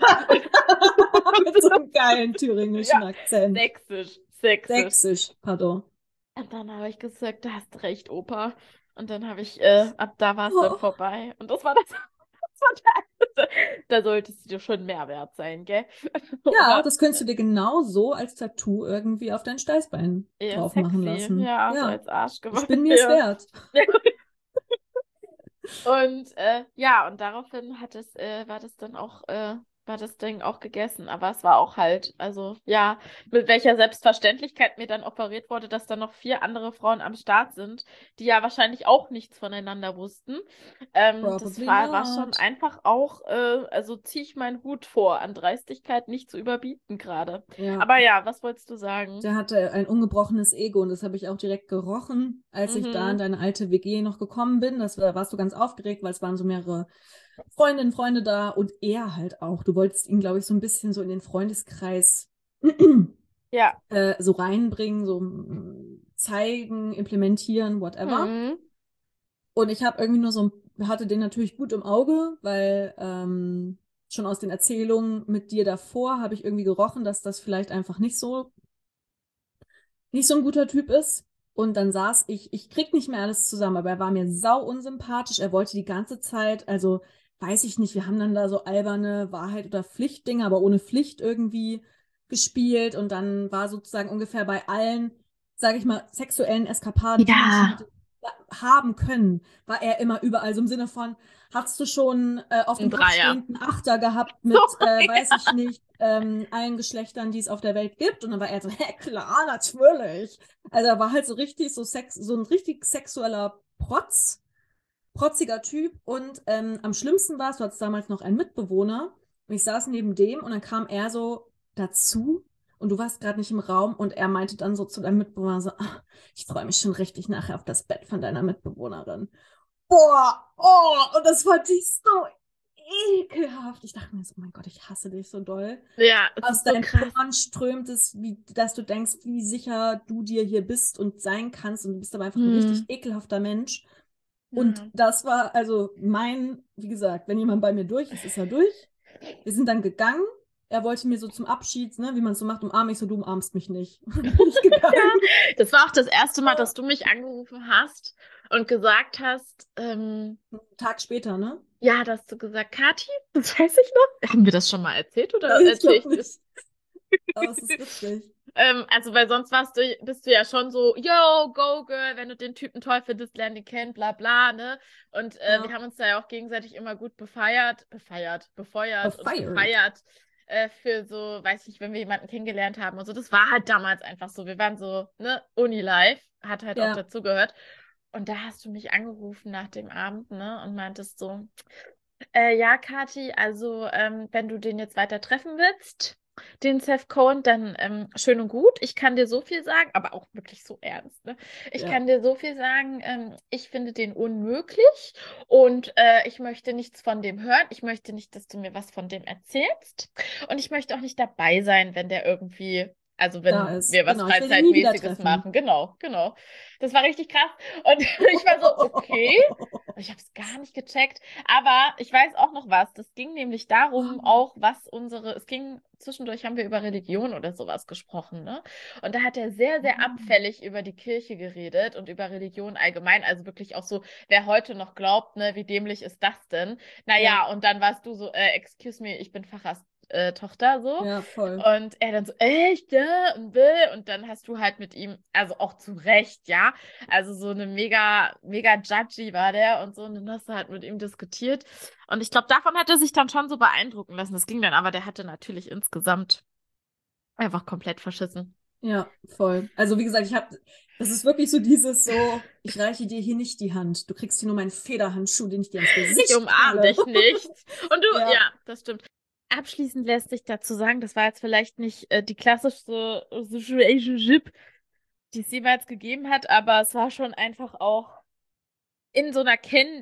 Mit so einem geilen thüringischen Ja, Akzent. sächsisch, sächsisch. Sächsisch, pardon. Und dann habe ich gesagt, du hast recht, Opa. Und dann habe ich, ab da war es dann Oh. vorbei. Und das war das, das war der, da solltest du dir schon mehr wert sein, gell? Ja, Aber das könntest du dir genau so als Tattoo irgendwie auf dein Steißbein eher drauf machen sexy, lassen. ja, so Ja, als Arsch ich gemacht, bin mir's ja. wert. Und ja, und daraufhin war das dann auch, war das Ding auch gegessen. Aber es war auch halt, also ja, mit welcher Selbstverständlichkeit mir dann offeriert wurde, dass da noch 4 andere Frauen am Start sind, die ja wahrscheinlich auch nichts voneinander wussten. Das Probably war schon not. einfach auch, also ziehe ich meinen Hut vor, an Dreistigkeit nicht zu überbieten gerade. Ja, Aber ja, was wolltest du sagen? der hatte ein ungebrochenes Ego und das habe ich auch direkt gerochen, als ich da in Mhm. deine alte WG noch gekommen bin. Da warst du ganz aufgeregt, weil es waren so mehrere Freundinnen, Freunde da und er halt auch. Du wolltest ihn, glaube ich, so ein bisschen so in den Freundeskreis Ja. so reinbringen, so zeigen, implementieren, whatever. Mhm. Und ich habe irgendwie nur so, hatte den natürlich gut im Auge, weil schon aus den Erzählungen mit dir davor, habe ich irgendwie gerochen, dass das vielleicht einfach nicht so ein guter Typ ist. Und dann saß ich krieg nicht mehr alles zusammen, aber er war mir sau unsympathisch. Er wollte die ganze Zeit, also weiß ich nicht, wir haben dann da so alberne Wahrheit- oder Pflichtdinge, aber ohne Pflicht irgendwie gespielt. Und dann war sozusagen ungefähr bei allen, sage ich mal, sexuellen Eskapaden, die man so Ja, hätte haben können, war er immer überall. So im Sinne von, hast du schon auf ein dem Kopf Dreier. stehenden Achter gehabt So, mit, weiß ja. ich nicht, allen Geschlechtern, die es auf der Welt gibt? Und dann war er so, hä, klar, natürlich. Also er war halt so richtig so ein richtig sexueller protziger Typ. Und am schlimmsten war es, du hattest damals noch einen Mitbewohner und ich saß neben dem und dann kam er so dazu und du warst gerade nicht im Raum und er meinte dann so zu deinem Mitbewohner so, "Ah, ich freue mich schon richtig nachher auf das Bett von deiner Mitbewohnerin." Boah, oh, und das fand ich so ekelhaft. Ich dachte mir so, oh mein Gott, ich hasse dich so doll. Ja, es Aus ist so deinen krass. Poren strömt es, dass du denkst, wie sicher du dir hier bist und sein kannst und du bist aber einfach ein Hm. richtig ekelhafter Mensch. Und Ja. das war also wie gesagt, wenn jemand bei mir durch ist, ist er durch. Wir sind dann gegangen. Er wollte mir so zum Abschied, ne, wie man es so macht, umarme ich so, du umarmst mich nicht. Und dann bin ich gegangen. Das war auch das erste Mal, dass du mich angerufen hast und gesagt hast, Einen Tag später, ne? ja, da hast du gesagt, Kathi, das weiß ich noch. Haben wir das schon mal erzählt oder Nee, ich erzähle glaube ich das? nicht. Aber es ist witzig. Also, weil sonst bist du ja schon so, yo, go, girl, wenn du den Typen toll findest, lern den kennen, bla, bla, ne? Und wir Ja. haben uns da ja auch gegenseitig immer gut befeuert und Gefeiert. gefeiert für so, weiß ich nicht, wenn wir jemanden kennengelernt haben und so. Das war halt damals einfach so. Wir waren so, ne, Uni-Life, hat halt auch Ja. dazugehört. Und da hast du mich angerufen nach dem Abend, ne, und meintest so, ja, Kathi, also wenn du den jetzt weiter treffen willst, den Seth Cohen, dann schön und gut. Ich kann dir so viel sagen, aber auch wirklich so ernst, ne? Ich Ja. kann dir so viel sagen, ich finde den unmöglich und ich möchte nichts von dem hören. Ich möchte nicht, dass du mir was von dem erzählst. Und ich möchte auch nicht dabei sein, wenn der irgendwie, also Da wenn ist. wir was Genau, ich will den nie wieder Freizeitmäßiges treffen. machen. Genau, genau. Das war richtig krass. Und ich war so, okay. Ich habe es gar nicht gecheckt. Aber ich weiß auch noch was. Das ging nämlich darum, auch es ging zwischendurch, haben wir über Religion oder sowas gesprochen, ne? Und da hat er sehr, sehr abfällig über die Kirche geredet und über Religion allgemein. Also wirklich auch so, wer heute noch glaubt, ne, wie dämlich ist das denn? Ja, Naja, und dann warst du so, excuse me, ich bin Pfarrers Tochter so. ja, voll. Und er dann so, echt, ja, und will. Und dann hast du halt mit ihm, also auch zu Recht, ja. Also so eine mega judgy war der und so. Und dann hast du halt mit ihm diskutiert. Und ich glaube, davon hat er sich dann schon so beeindrucken lassen. Das ging dann, aber der hatte natürlich insgesamt einfach komplett verschissen. Ja, voll. Also wie gesagt, das ist wirklich so dieses so, ich reiche dir hier nicht die Hand. Du kriegst hier nur meinen Federhandschuh, den ich dir ins Ich Gesicht umarm knalle. dich nicht. Und du, Ja. ja, das stimmt. Abschließend lässt sich dazu sagen, das war jetzt vielleicht nicht die klassischste Situationship, die es jemals gegeben hat, aber es war schon einfach auch in so einer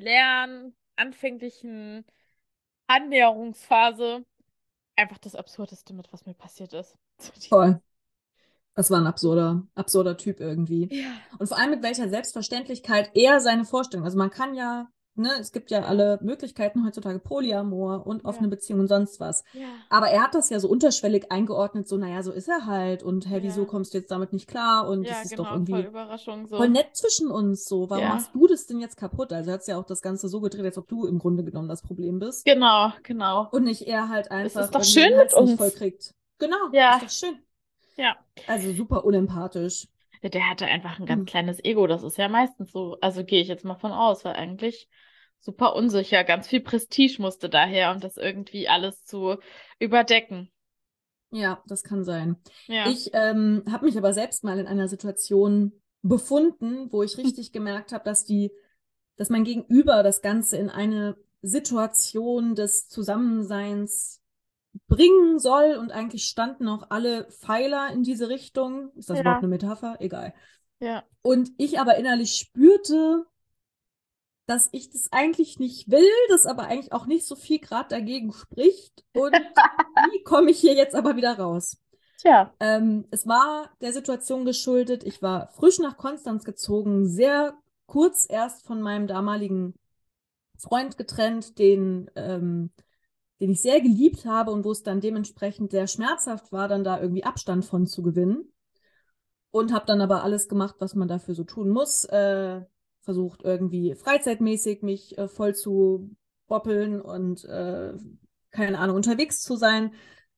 anfänglichen Annäherungsphase einfach das Absurdeste mit, was mir passiert ist. Voll. Das war ein absurder Typ irgendwie. Ja, Und vor allem mit welcher Selbstverständlichkeit er seine Vorstellung. Also man kann ja, ne, es gibt ja alle Möglichkeiten heutzutage, Polyamor und offene ja, Beziehungen und sonst was. ja, Aber er hat das ja so unterschwellig eingeordnet, so, naja, so ist er halt. Und hä, wieso ja, kommst du jetzt damit nicht klar? Und ja, es ist doch genau, voll irgendwie Überraschung voll so. nett zwischen uns so. Warum Ja, machst du das denn jetzt kaputt? Also er hat ja auch das Ganze so gedreht, als ob du im Grunde genommen das Problem bist. genau, genau. Und nicht er halt Es einfach ist doch irgendwie schön den mit Hals nicht voll uns. kriegt. Genau, ist Ja, doch schön. ja. Also super unempathisch. Der hatte einfach ein ganz Hm. kleines Ego. Das ist ja meistens so. Also gehe ich jetzt mal von aus, weil eigentlich super unsicher. Ganz viel Prestige musste daher, um das irgendwie alles zu überdecken. Ja, das kann sein. Ja. Ich habe mich aber selbst mal in einer Situation befunden, wo ich richtig gemerkt habe, dass mein Gegenüber das Ganze in eine Situation des Zusammenseins bringen soll und eigentlich standen auch alle Pfeiler in diese Richtung. Ist das überhaupt Ja, eine Metapher? Egal. ja. Und ich aber innerlich spürte, dass ich das eigentlich nicht will, das aber eigentlich auch nicht so viel gerade dagegen spricht. Und wie komme ich hier jetzt aber wieder raus? Tja. Es war der Situation geschuldet. Ich war frisch nach Konstanz gezogen, sehr kurz erst von meinem damaligen Freund getrennt, den den ich sehr geliebt habe und wo es dann dementsprechend sehr schmerzhaft war, dann da irgendwie Abstand von zu gewinnen. Und habe dann aber alles gemacht, was man dafür so tun muss. Versucht irgendwie freizeitmäßig mich voll zu boppeln und keine Ahnung, unterwegs zu sein,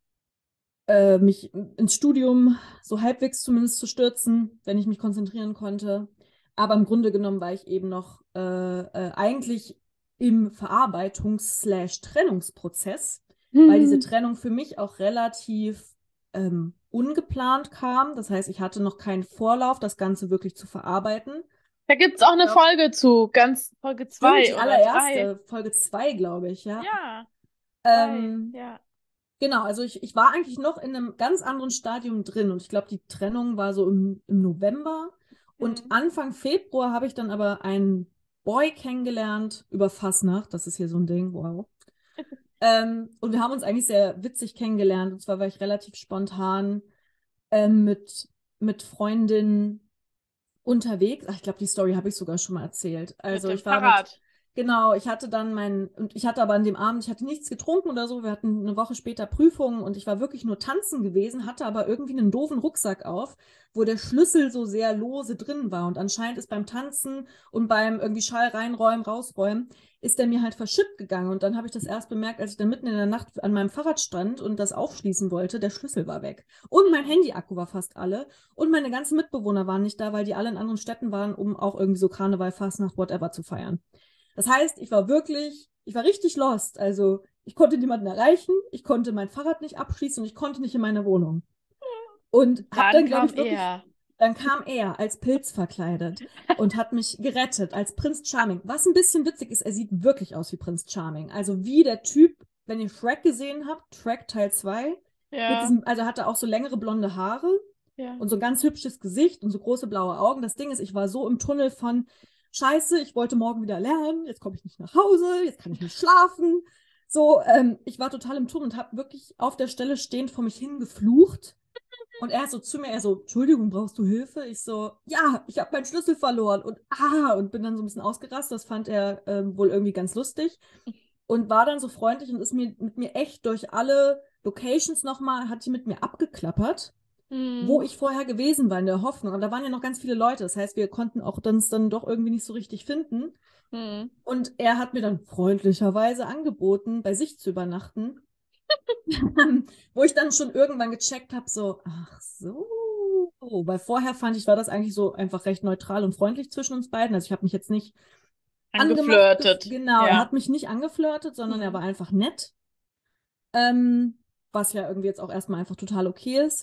mich ins Studium so halbwegs zumindest zu stürzen, wenn ich mich konzentrieren konnte. Aber im Grunde genommen war ich eben noch eigentlich im Verarbeitungs-Trennungsprozess, weil diese Trennung für mich auch relativ ungeplant kam. Das heißt, ich hatte noch keinen Vorlauf, das Ganze wirklich zu verarbeiten. Da gibt es auch eine Ja, Folge zu, ganz Folge stimmt, 2 die oder 3. allererste, Folge 2, glaube ich, ja. Ja, 2, Ähm, ja. Genau, also ich war eigentlich noch in einem ganz anderen Stadium drin und ich glaube, die Trennung war so im November und Hm. Anfang Februar habe ich dann aber einen Boy kennengelernt über Fastnacht, das ist hier so ein Ding, wow. Und wir haben uns eigentlich sehr witzig kennengelernt und zwar war ich relativ spontan mit Freundinnen unterwegs. Ach, ich glaube, die Story habe ich sogar schon mal erzählt. Mit Also dem ich war mit, Fahrrad. genau, und ich hatte aber an dem Abend, ich hatte nichts getrunken oder so. Wir hatten eine Woche später Prüfungen und ich war wirklich nur tanzen gewesen, hatte aber irgendwie einen doofen Rucksack auf, wo der Schlüssel so sehr lose drin war. Und anscheinend ist beim Tanzen und beim irgendwie Schall reinräumen, rausräumen, ist der mir halt verschütt gegangen. Und dann habe ich das erst bemerkt, als ich dann mitten in der Nacht an meinem Fahrrad stand und das aufschließen wollte, der Schlüssel war weg. Und mein Handy-Akku war fast alle. Und meine ganzen Mitbewohner waren nicht da, weil die alle in anderen Städten waren, um auch irgendwie so Karneval, Fastnacht, whatever zu feiern. Das heißt, ich war richtig lost. Also ich konnte niemanden erreichen, ich konnte mein Fahrrad nicht abschließen und ich konnte nicht in meine Wohnung. Und habe Dann dann, glaube kam ich, wirklich, er. dann kam er als Pilz verkleidet und hat mich gerettet als Prinz Charming. Was ein bisschen witzig ist, er sieht wirklich aus wie Prinz Charming. Also wie der Typ, wenn ihr Shrek gesehen habt, Shrek Teil 2 mit Ja, diesem, also hatte auch so längere blonde Haare ja. und so ein ganz hübsches Gesicht und so große blaue Augen. Das Ding ist, ich war so im Tunnel von Scheiße, ich wollte morgen wieder lernen, jetzt komme ich nicht nach Hause, jetzt kann ich nicht schlafen. So, ich war total im Tunnel und habe wirklich auf der Stelle stehend vor mich hingeflucht. Und er so zu mir, er so, Entschuldigung, brauchst du Hilfe? Ich so, ja, ich habe meinen Schlüssel verloren und bin dann so ein bisschen ausgerastet. Das fand er wohl irgendwie ganz lustig und war dann so freundlich und ist mit mir echt durch alle Locations nochmal, hat die mit mir abgeklappert, wo Hm. ich vorher gewesen war in der Hoffnung. Und da waren ja noch ganz viele Leute. Das heißt, wir konnten auch uns dann doch irgendwie nicht so richtig finden. Hm. Und er hat mir dann freundlicherweise angeboten, bei sich zu übernachten. Wo ich dann schon irgendwann gecheckt habe, so, ach so. Weil vorher fand ich, war das eigentlich so einfach recht neutral und freundlich zwischen uns beiden. Also ich habe mich jetzt nicht angemacht. Angeflirtet. Genau, er Ja. hat mich nicht angeflirtet, sondern er Hm. war einfach nett. Ähm, Was ja irgendwie jetzt auch erstmal einfach total okay ist.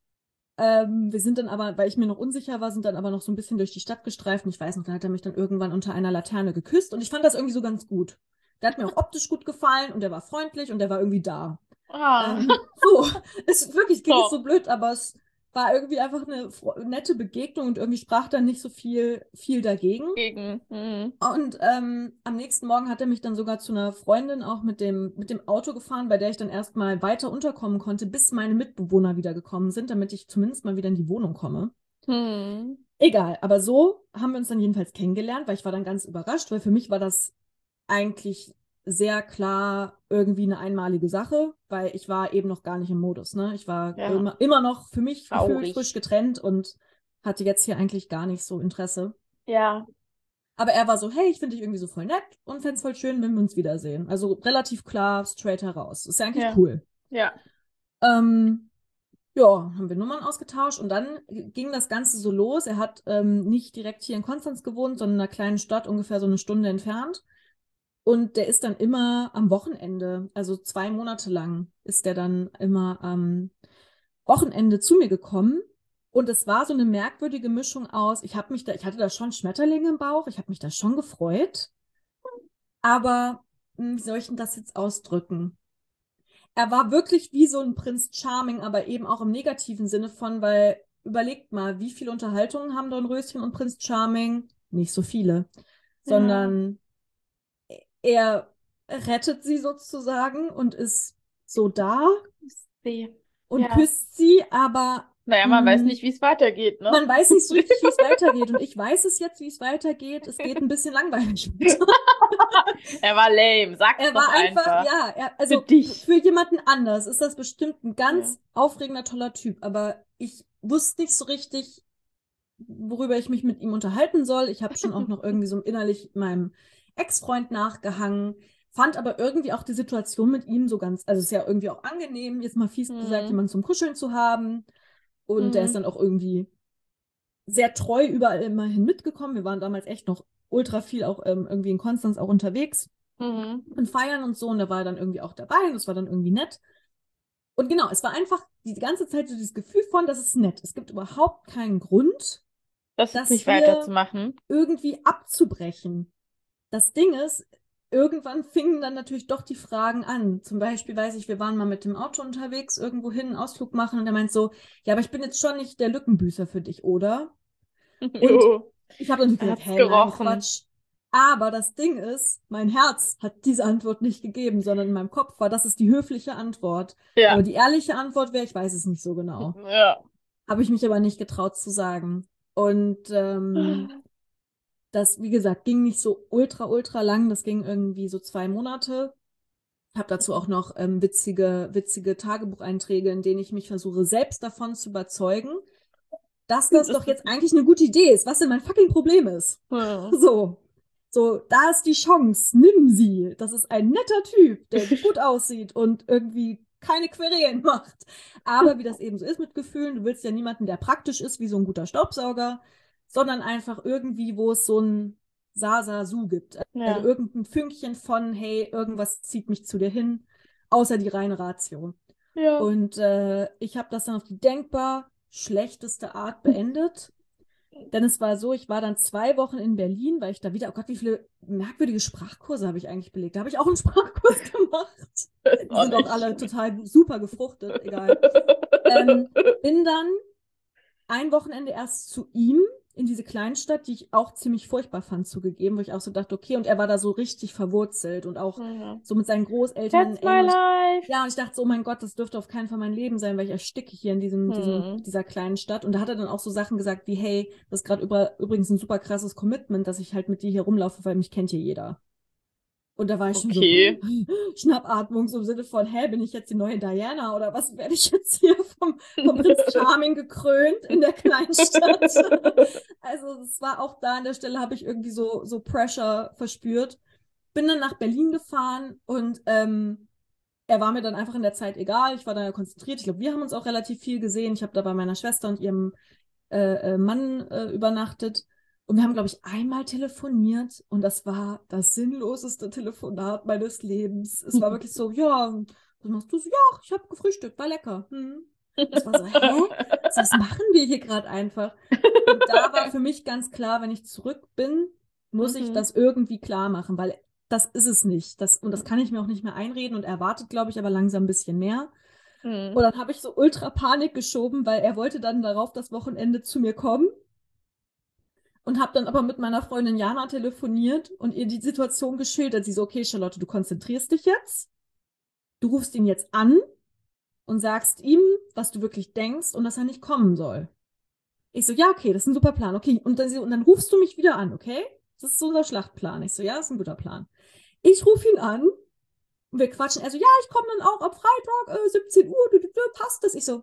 Wir sind dann aber, weil ich mir noch unsicher war, sind dann aber noch so ein bisschen durch die Stadt gestreift. Und ich weiß noch, da hat er mich dann irgendwann unter einer Laterne geküsst. Und ich fand das irgendwie so ganz gut. Der hat mir auch optisch gut gefallen und der war freundlich und der war irgendwie da. Ah. So, es wirklich klingt jetzt So. so blöd, aber es war irgendwie einfach eine nette Begegnung und irgendwie sprach dann nicht so viel dagegen. Gegen. Hm. Und am nächsten Morgen hat er mich dann sogar zu einer Freundin auch mit dem Auto gefahren, bei der ich dann erstmal weiter unterkommen konnte, bis meine Mitbewohner wieder gekommen sind, damit ich zumindest mal wieder in die Wohnung komme. Hm. Egal, aber so haben wir uns dann jedenfalls kennengelernt, weil ich war dann ganz überrascht, weil für mich war das eigentlich sehr klar irgendwie eine einmalige Sache, weil ich war eben noch gar nicht im Modus, ne? Ich war Ja. immer noch für mich gefühlt frisch Traurig. getrennt und hatte jetzt hier eigentlich gar nicht so Interesse. Ja. Aber er war so, hey, ich finde dich irgendwie so voll nett und fände es voll schön, wenn wir uns wiedersehen. Also relativ klar, straight heraus. Ist ja eigentlich Ja. cool. Ja. Ähm, ja, haben wir Nummern ausgetauscht und dann ging das Ganze so los. Er hat nicht direkt hier in Konstanz gewohnt, sondern in einer kleinen Stadt ungefähr so eine Stunde entfernt. Und der ist dann immer am Wochenende, also 2 Monate lang, ist der dann immer am Wochenende zu mir gekommen. Und es war so eine merkwürdige Mischung aus, ich hatte da schon Schmetterlinge im Bauch, ich habe mich da schon gefreut, aber wie soll ich denn das jetzt ausdrücken? Er war wirklich wie so ein Prinz Charming, aber eben auch im negativen Sinne von, weil überlegt mal, wie viele Unterhaltungen haben Dornröschen und Prinz Charming? Nicht so viele, Ja. sondern er rettet sie sozusagen und ist so da See. und Ja. küsst sie, aber Naja, man weiß nicht, wie es weitergeht, ne? Man weiß nicht so richtig, wie es weitergeht. Und ich weiß es jetzt, wie es weitergeht. Es geht ein bisschen langweilig weiter. Er war lame, sag's Er doch war einfach, einfach. ja, Für also dich. für jemanden anders ist das bestimmt ein Ja. ganz aufregender, toller Typ. Aber ich wusste nicht so richtig, worüber ich mich mit ihm unterhalten soll. Ich habe schon auch noch irgendwie so innerlich meinem Ex-Freund nachgehangen, fand aber irgendwie auch die Situation mit ihm so ganz, also es ist ja irgendwie auch angenehm, jetzt mal fies gesagt, Mhm. jemanden zum Kuscheln zu haben. Und der ist Mhm. dann auch irgendwie sehr treu überall immerhin mitgekommen. Wir waren damals echt noch ultra viel auch irgendwie in Konstanz auch unterwegs Mhm. und feiern und so. Und da war er dann irgendwie auch dabei und es war dann irgendwie nett. Und genau, es war einfach die ganze Zeit so dieses Gefühl von, das ist nett. Es gibt überhaupt keinen Grund, Das ist das nicht hier weiterzumachen. irgendwie abzubrechen. Das Ding ist, irgendwann fingen dann natürlich doch die Fragen an. Zum Beispiel weiß ich, wir waren mal mit dem Auto unterwegs, irgendwo hin, einen Ausflug machen und er meint so, ja, aber ich bin jetzt schon nicht der Lückenbüßer für dich, oder? Und Jo. ich habe dann Er gesagt, hat's hä, nein, gerochen. Quatsch. Aber das Ding ist, mein Herz hat diese Antwort nicht gegeben, sondern in meinem Kopf war, das ist die höfliche Antwort. Ja. Aber die ehrliche Antwort wäre, ich weiß es nicht so genau. Ja. Habe ich mich aber nicht getraut zu sagen. Und das, wie gesagt, ging nicht so ultra lang. Das ging irgendwie so 2 Monate. Habe dazu auch noch witzige Tagebucheinträge, in denen ich mich versuche, selbst davon zu überzeugen, dass das doch jetzt eigentlich eine gute Idee ist, was denn mein fucking Problem ist. Hm. So. So, da ist die Chance, nimm sie. Das ist ein netter Typ, der gut aussieht und irgendwie keine Querelen macht. Aber wie das eben so ist mit Gefühlen, du willst ja niemanden, der praktisch ist, wie so ein guter Staubsauger, sondern einfach irgendwie, wo es so ein Sa-Sa-Su gibt. Also Ja. irgendein Fünkchen von, hey, irgendwas zieht mich zu dir hin, außer die reine Ratio. Ja. Und ich habe das dann auf die denkbar schlechteste Art beendet. Denn es war so, ich war dann 2 Wochen in Berlin, weil ich da wieder, oh Gott, wie viele merkwürdige Sprachkurse habe ich eigentlich belegt? Da habe ich auch einen Sprachkurs gemacht. Weiß Die auch sind auch nicht. alle total super gefruchtet, egal. Bin dann ein Wochenende erst zu ihm in diese Kleinstadt, die ich auch ziemlich furchtbar fand, zugegeben, wo ich auch so dachte, okay, und er war da so richtig verwurzelt und auch Ja. so mit seinen Großeltern That's eng. my Und life. ja, und ich dachte so, oh mein Gott, das dürfte auf keinen Fall mein Leben sein, weil ich ersticke hier in Hm. dieser kleinen Stadt. Und da hat er dann auch so Sachen gesagt wie, hey, das ist gerade übrigens ein super krasses Commitment, dass ich halt mit dir hier rumlaufe, weil mich kennt hier jeder. Und da war ich schon so, Okay. Schnappatmung, so im Sinne von, hä, bin ich jetzt die neue Diana oder was werde ich jetzt hier vom Prinz Charming gekrönt in der Kleinstadt? Also es war auch da an der Stelle, habe ich irgendwie so Pressure verspürt. Bin dann nach Berlin gefahren und er war mir dann einfach in der Zeit egal. Ich war da ja konzentriert. Ich glaube, wir haben uns auch relativ viel gesehen. Ich habe da bei meiner Schwester und ihrem Mann übernachtet. Und wir haben, glaube ich, einmal telefoniert und das war das sinnloseste Telefonat meines Lebens. Es war wirklich so, ja, was machst du so? Ja, ich habe gefrühstückt, war lecker. Hm. Das war so, hä? So, was machen wir hier gerade einfach? Und da war für mich ganz klar, wenn ich zurück bin, muss ich Mhm. das irgendwie klar machen, weil das ist es nicht. Und das kann ich mir auch nicht mehr einreden und er wartet, glaube ich, aber langsam ein bisschen mehr. Und Mhm. dann habe ich so ultra Panik geschoben, weil er wollte dann darauf das Wochenende zu mir kommen und habe dann aber mit meiner Freundin Jana telefoniert und ihr die Situation geschildert. Sie so, okay, Charlotte, du konzentrierst dich jetzt, du rufst ihn jetzt an und sagst ihm, was du wirklich denkst und dass er nicht kommen soll. Ich so, ja, okay, das ist ein super Plan. Okay, und dann rufst du mich wieder an, okay? Das ist so unser Schlachtplan. Ich so, ja, das ist ein guter Plan. Ich rufe ihn an und wir quatschen. Er so, ja, ich komme dann auch am Freitag, 17 Uhr, passt das? Ich so,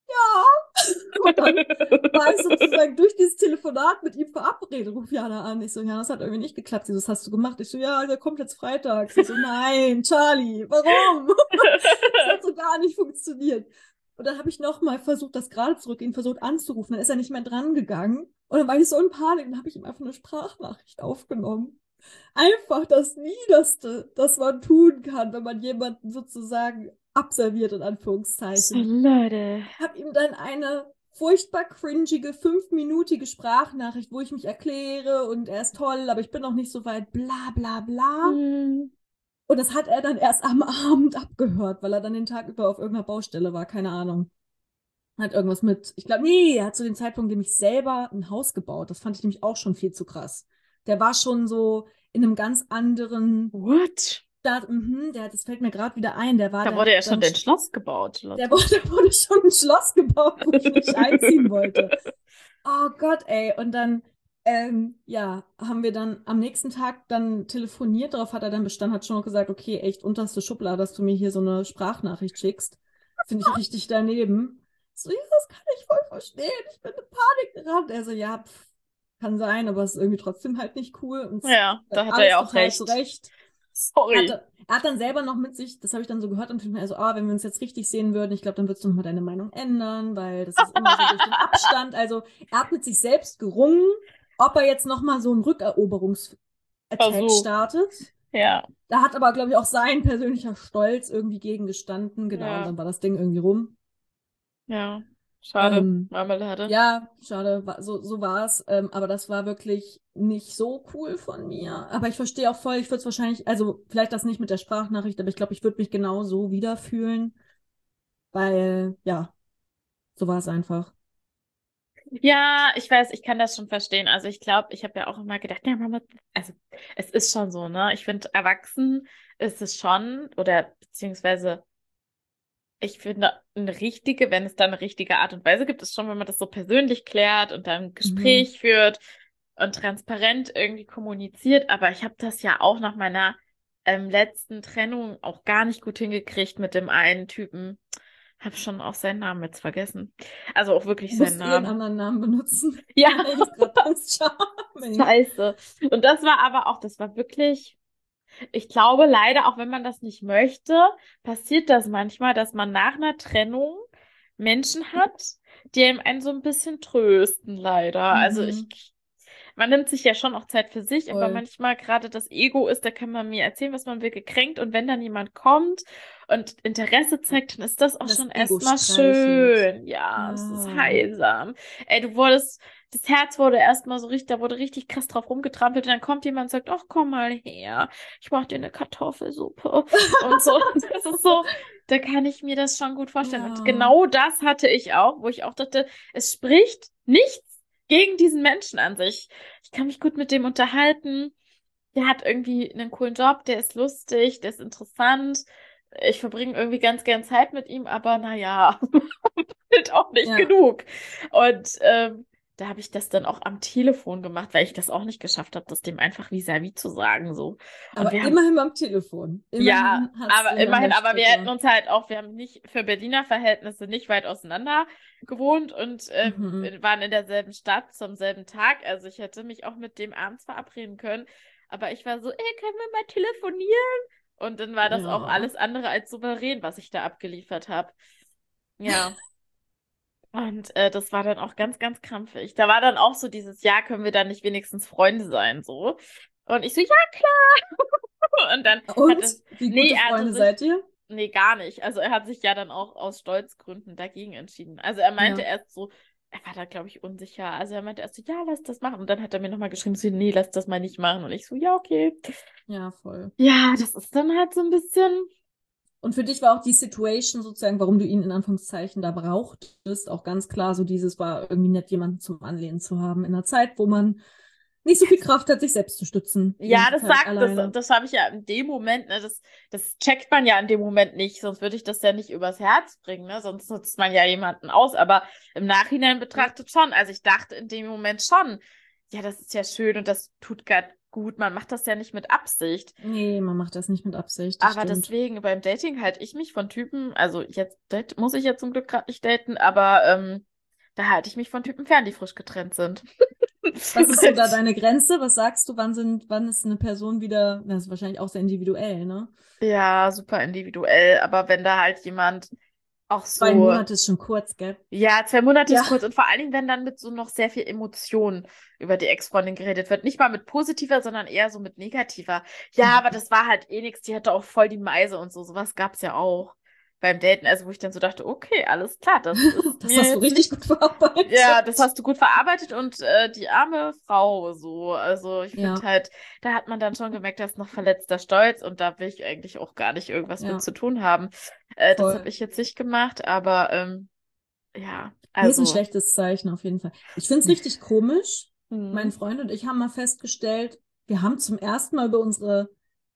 und dann war ich sozusagen durch dieses Telefonat mit ihm verabredet, ruf Jana an. Ich so, ja, das hat irgendwie nicht geklappt. Sie so, was hast du gemacht? Ich so, ja, der kommt jetzt Freitag. Sie so, nein, Charlie, warum? Das hat so gar nicht funktioniert. Und dann habe ich nochmal versucht, das gerade zurück, ihn versucht anzurufen. Dann ist er nicht mehr dran gegangen. Und dann war ich so in Panik. Dann habe ich ihm einfach eine Sprachnachricht aufgenommen. Einfach das Niederste, das man tun kann, wenn man jemanden sozusagen abserviert, in Anführungszeichen. Leute. Habe ihm dann eine furchtbar cringige 5-minütige Sprachnachricht, wo ich mich erkläre und er ist toll, aber ich bin noch nicht so weit, bla bla bla. Mhm. Und das hat er dann erst am Abend abgehört, weil er dann den Tag über auf irgendeiner Baustelle war, keine Ahnung. Hat irgendwas mit, ich glaube, nee, er hat zu dem Zeitpunkt nämlich selber ein Haus gebaut. Das fand ich nämlich auch schon viel zu krass. Der war schon so in einem ganz anderen What? das fällt mir gerade wieder ein, der Da hat wurde ja schon dann, ein Schloss gebaut, der Lotte. wurde schon ein Schloss gebaut, wo ich nicht einziehen wollte. Oh Gott, ey. Und dann, ja, haben wir dann am nächsten Tag dann telefoniert. Darauf hat er dann bestanden, hat schon noch gesagt, okay, echt unterste Schublade, dass du mir hier so eine Sprachnachricht schickst. Finde ich richtig daneben. So, ja, das kann ich voll verstehen. Ich bin in Panik geraten. Er so, ja, kann sein, aber es ist irgendwie trotzdem halt nicht cool. Und Ja, da hat er alles ja auch total recht. zurecht. Sorry. Er hat dann selber noch mit sich, das habe ich dann so gehört, am Film, also, wenn wir uns jetzt richtig sehen würden, ich glaube, dann würdest du nochmal deine Meinung ändern, weil das ist immer so durch den Abstand. Also er hat mit sich selbst gerungen, ob er jetzt nochmal so einen Rückeroberungs-Attack Versuch. startet. Ja, Da hat aber, glaube ich, auch sein persönlicher Stolz irgendwie gegen gestanden. Genau, und ja, dann war das Ding irgendwie rum. ja. Schade. Ähm, Marmelade. ja, schade, so war es. Aber das war wirklich nicht so cool von mir. Aber ich verstehe auch voll, ich würde es wahrscheinlich, also vielleicht das nicht mit der Sprachnachricht, aber ich glaube, ich würde mich genau so wiederfühlen, weil, ja, so war es einfach. Ja, ich weiß, ich kann das schon verstehen. Also ich glaube, ich habe ja auch immer gedacht, ja, Mama, also es ist schon so, ne? Ich finde, erwachsen ist es schon, oder beziehungsweise ich finde, eine richtige, wenn es da eine richtige Art und Weise gibt, ist schon, wenn man das so persönlich klärt und dann ein Mhm. Gespräch führt und transparent irgendwie kommuniziert. Aber ich habe das ja auch nach meiner letzten Trennung auch gar nicht gut hingekriegt mit dem einen Typen. Hab schon auch seinen Namen jetzt vergessen. Also auch Du wirklich seinen musst eh einen Namen. anderen Namen benutzen. Ja, Er ist gerade Prinz Charming. scheiße. Und das war aber auch, das war wirklich, ich glaube leider, auch wenn man das nicht möchte, passiert das manchmal, dass man nach einer Trennung Menschen hat, die einem einen so ein bisschen trösten, leider. Also Mhm, man nimmt sich ja schon auch Zeit für sich, aber voll. manchmal gerade das Ego ist, da kann man mir erzählen, was man will, gekränkt. Und wenn dann jemand kommt und Interesse zeigt, dann ist das auch Das schon Ego erstmal streichelt. schön. Ja, es ist Ja. heilsam. Ey, das Herz wurde erstmal so richtig, da wurde richtig krass drauf rumgetrampelt und dann kommt jemand und sagt, ach, komm mal her, ich mach dir eine Kartoffelsuppe und so. Das ist so, da kann ich mir das schon gut vorstellen. Und Ja. genau das hatte ich auch, wo ich auch dachte, es spricht nichts gegen diesen Menschen an sich. Ich kann mich gut mit dem unterhalten. Der hat irgendwie einen coolen Job, der ist lustig, der ist interessant. Ich verbringe irgendwie ganz gern Zeit mit ihm, aber naja, halt auch nicht Ja. genug. Und da habe ich das dann auch am Telefon gemacht, weil ich das auch nicht geschafft habe, das dem einfach vis-à-vis zu sagen, so. Und Aber wir haben, immerhin beim Telefon. ja, Immerhin hat's aber den an immerhin, der aber wir hätten Strippe. uns halt auch, wir haben nicht für Berliner Verhältnisse nicht weit auseinander gewohnt und Mhm. wir waren in derselben Stadt zum selben Tag. Also ich hätte mich auch mit dem abends verabreden können. Aber ich war so, ey, können wir mal telefonieren? Und dann war das auch Ja. alles andere als souverän, was ich da abgeliefert habe. Ja. Und das war dann auch ganz, ganz krampfig. Da war dann auch so dieses, ja, können wir dann nicht wenigstens Freunde sein, so. Und ich so, ja, klar. Und dann hat Und es, wie nee, gute er hatte Freunde sich, seid ihr? nee, gar nicht. Also er hat sich ja dann auch aus Stolzgründen dagegen entschieden. Also er meinte Ja. erst so, er war da, glaube ich, unsicher. Also er meinte erst so, ja, lass das machen. Und dann hat er mir nochmal geschrieben, so, nee, lass das mal nicht machen. Und ich so, ja, okay. Ja, voll. Ja, das ist dann halt so ein bisschen. Und für dich war auch die Situation sozusagen, warum du ihn in Anführungszeichen da brauchtest, auch ganz klar, so dieses war irgendwie nett, jemanden zum Anlehnen zu haben in einer Zeit, wo man nicht so viel Kraft hat, sich selbst zu stützen, die Ja, ganze das Zeit sagt, alleine. das habe ich ja in dem Moment, ne, das checkt man ja in dem Moment nicht, sonst würde ich das ja nicht übers Herz bringen, ne, sonst nutzt man ja jemanden aus, aber im Nachhinein Ja. betrachtet schon, also ich dachte in dem Moment schon, ja, das ist ja schön und das tut grad gut, man macht das ja nicht mit Absicht, Nee, man macht das nicht mit Absicht, das aber stimmt. deswegen beim Dating halte ich mich von Typen, also jetzt muss ich ja zum Glück gerade nicht daten, aber da halte ich mich von Typen fern, die frisch getrennt sind. Was ist so da deine Grenze? Was sagst du, wann ist eine Person wieder, das ist wahrscheinlich auch sehr individuell, ne? Ja, super individuell, aber wenn da halt jemand auch Zwei so, Monate ist schon kurz, gell? ja, 2 Monate ist Ja. kurz und vor allen Dingen, wenn dann mit so noch sehr viel Emotion über die Ex-Freundin geredet wird. Nicht mal mit positiver, sondern eher so mit negativer. Ja, aber das war halt eh nix, die hatte auch voll die Meise und so. Sowas gab's ja auch beim Daten. Also, wo ich dann so dachte, okay, alles klar, das ist Das mir hast du jetzt richtig nicht. gut verarbeitet. Ja, das hast du gut verarbeitet und die arme Frau so. Also ich finde Ja, halt, da hat man dann schon gemerkt, da ist noch verletzter Stolz und da will ich eigentlich auch gar nicht irgendwas mit ja, zu tun haben. Das habe voll. ich jetzt nicht gemacht, aber ja, Nee, ist ein also. schlechtes Zeichen auf jeden Fall. Ich finde es richtig komisch. Mein Mhm. Freund und ich haben mal festgestellt, wir haben zum ersten Mal über unsere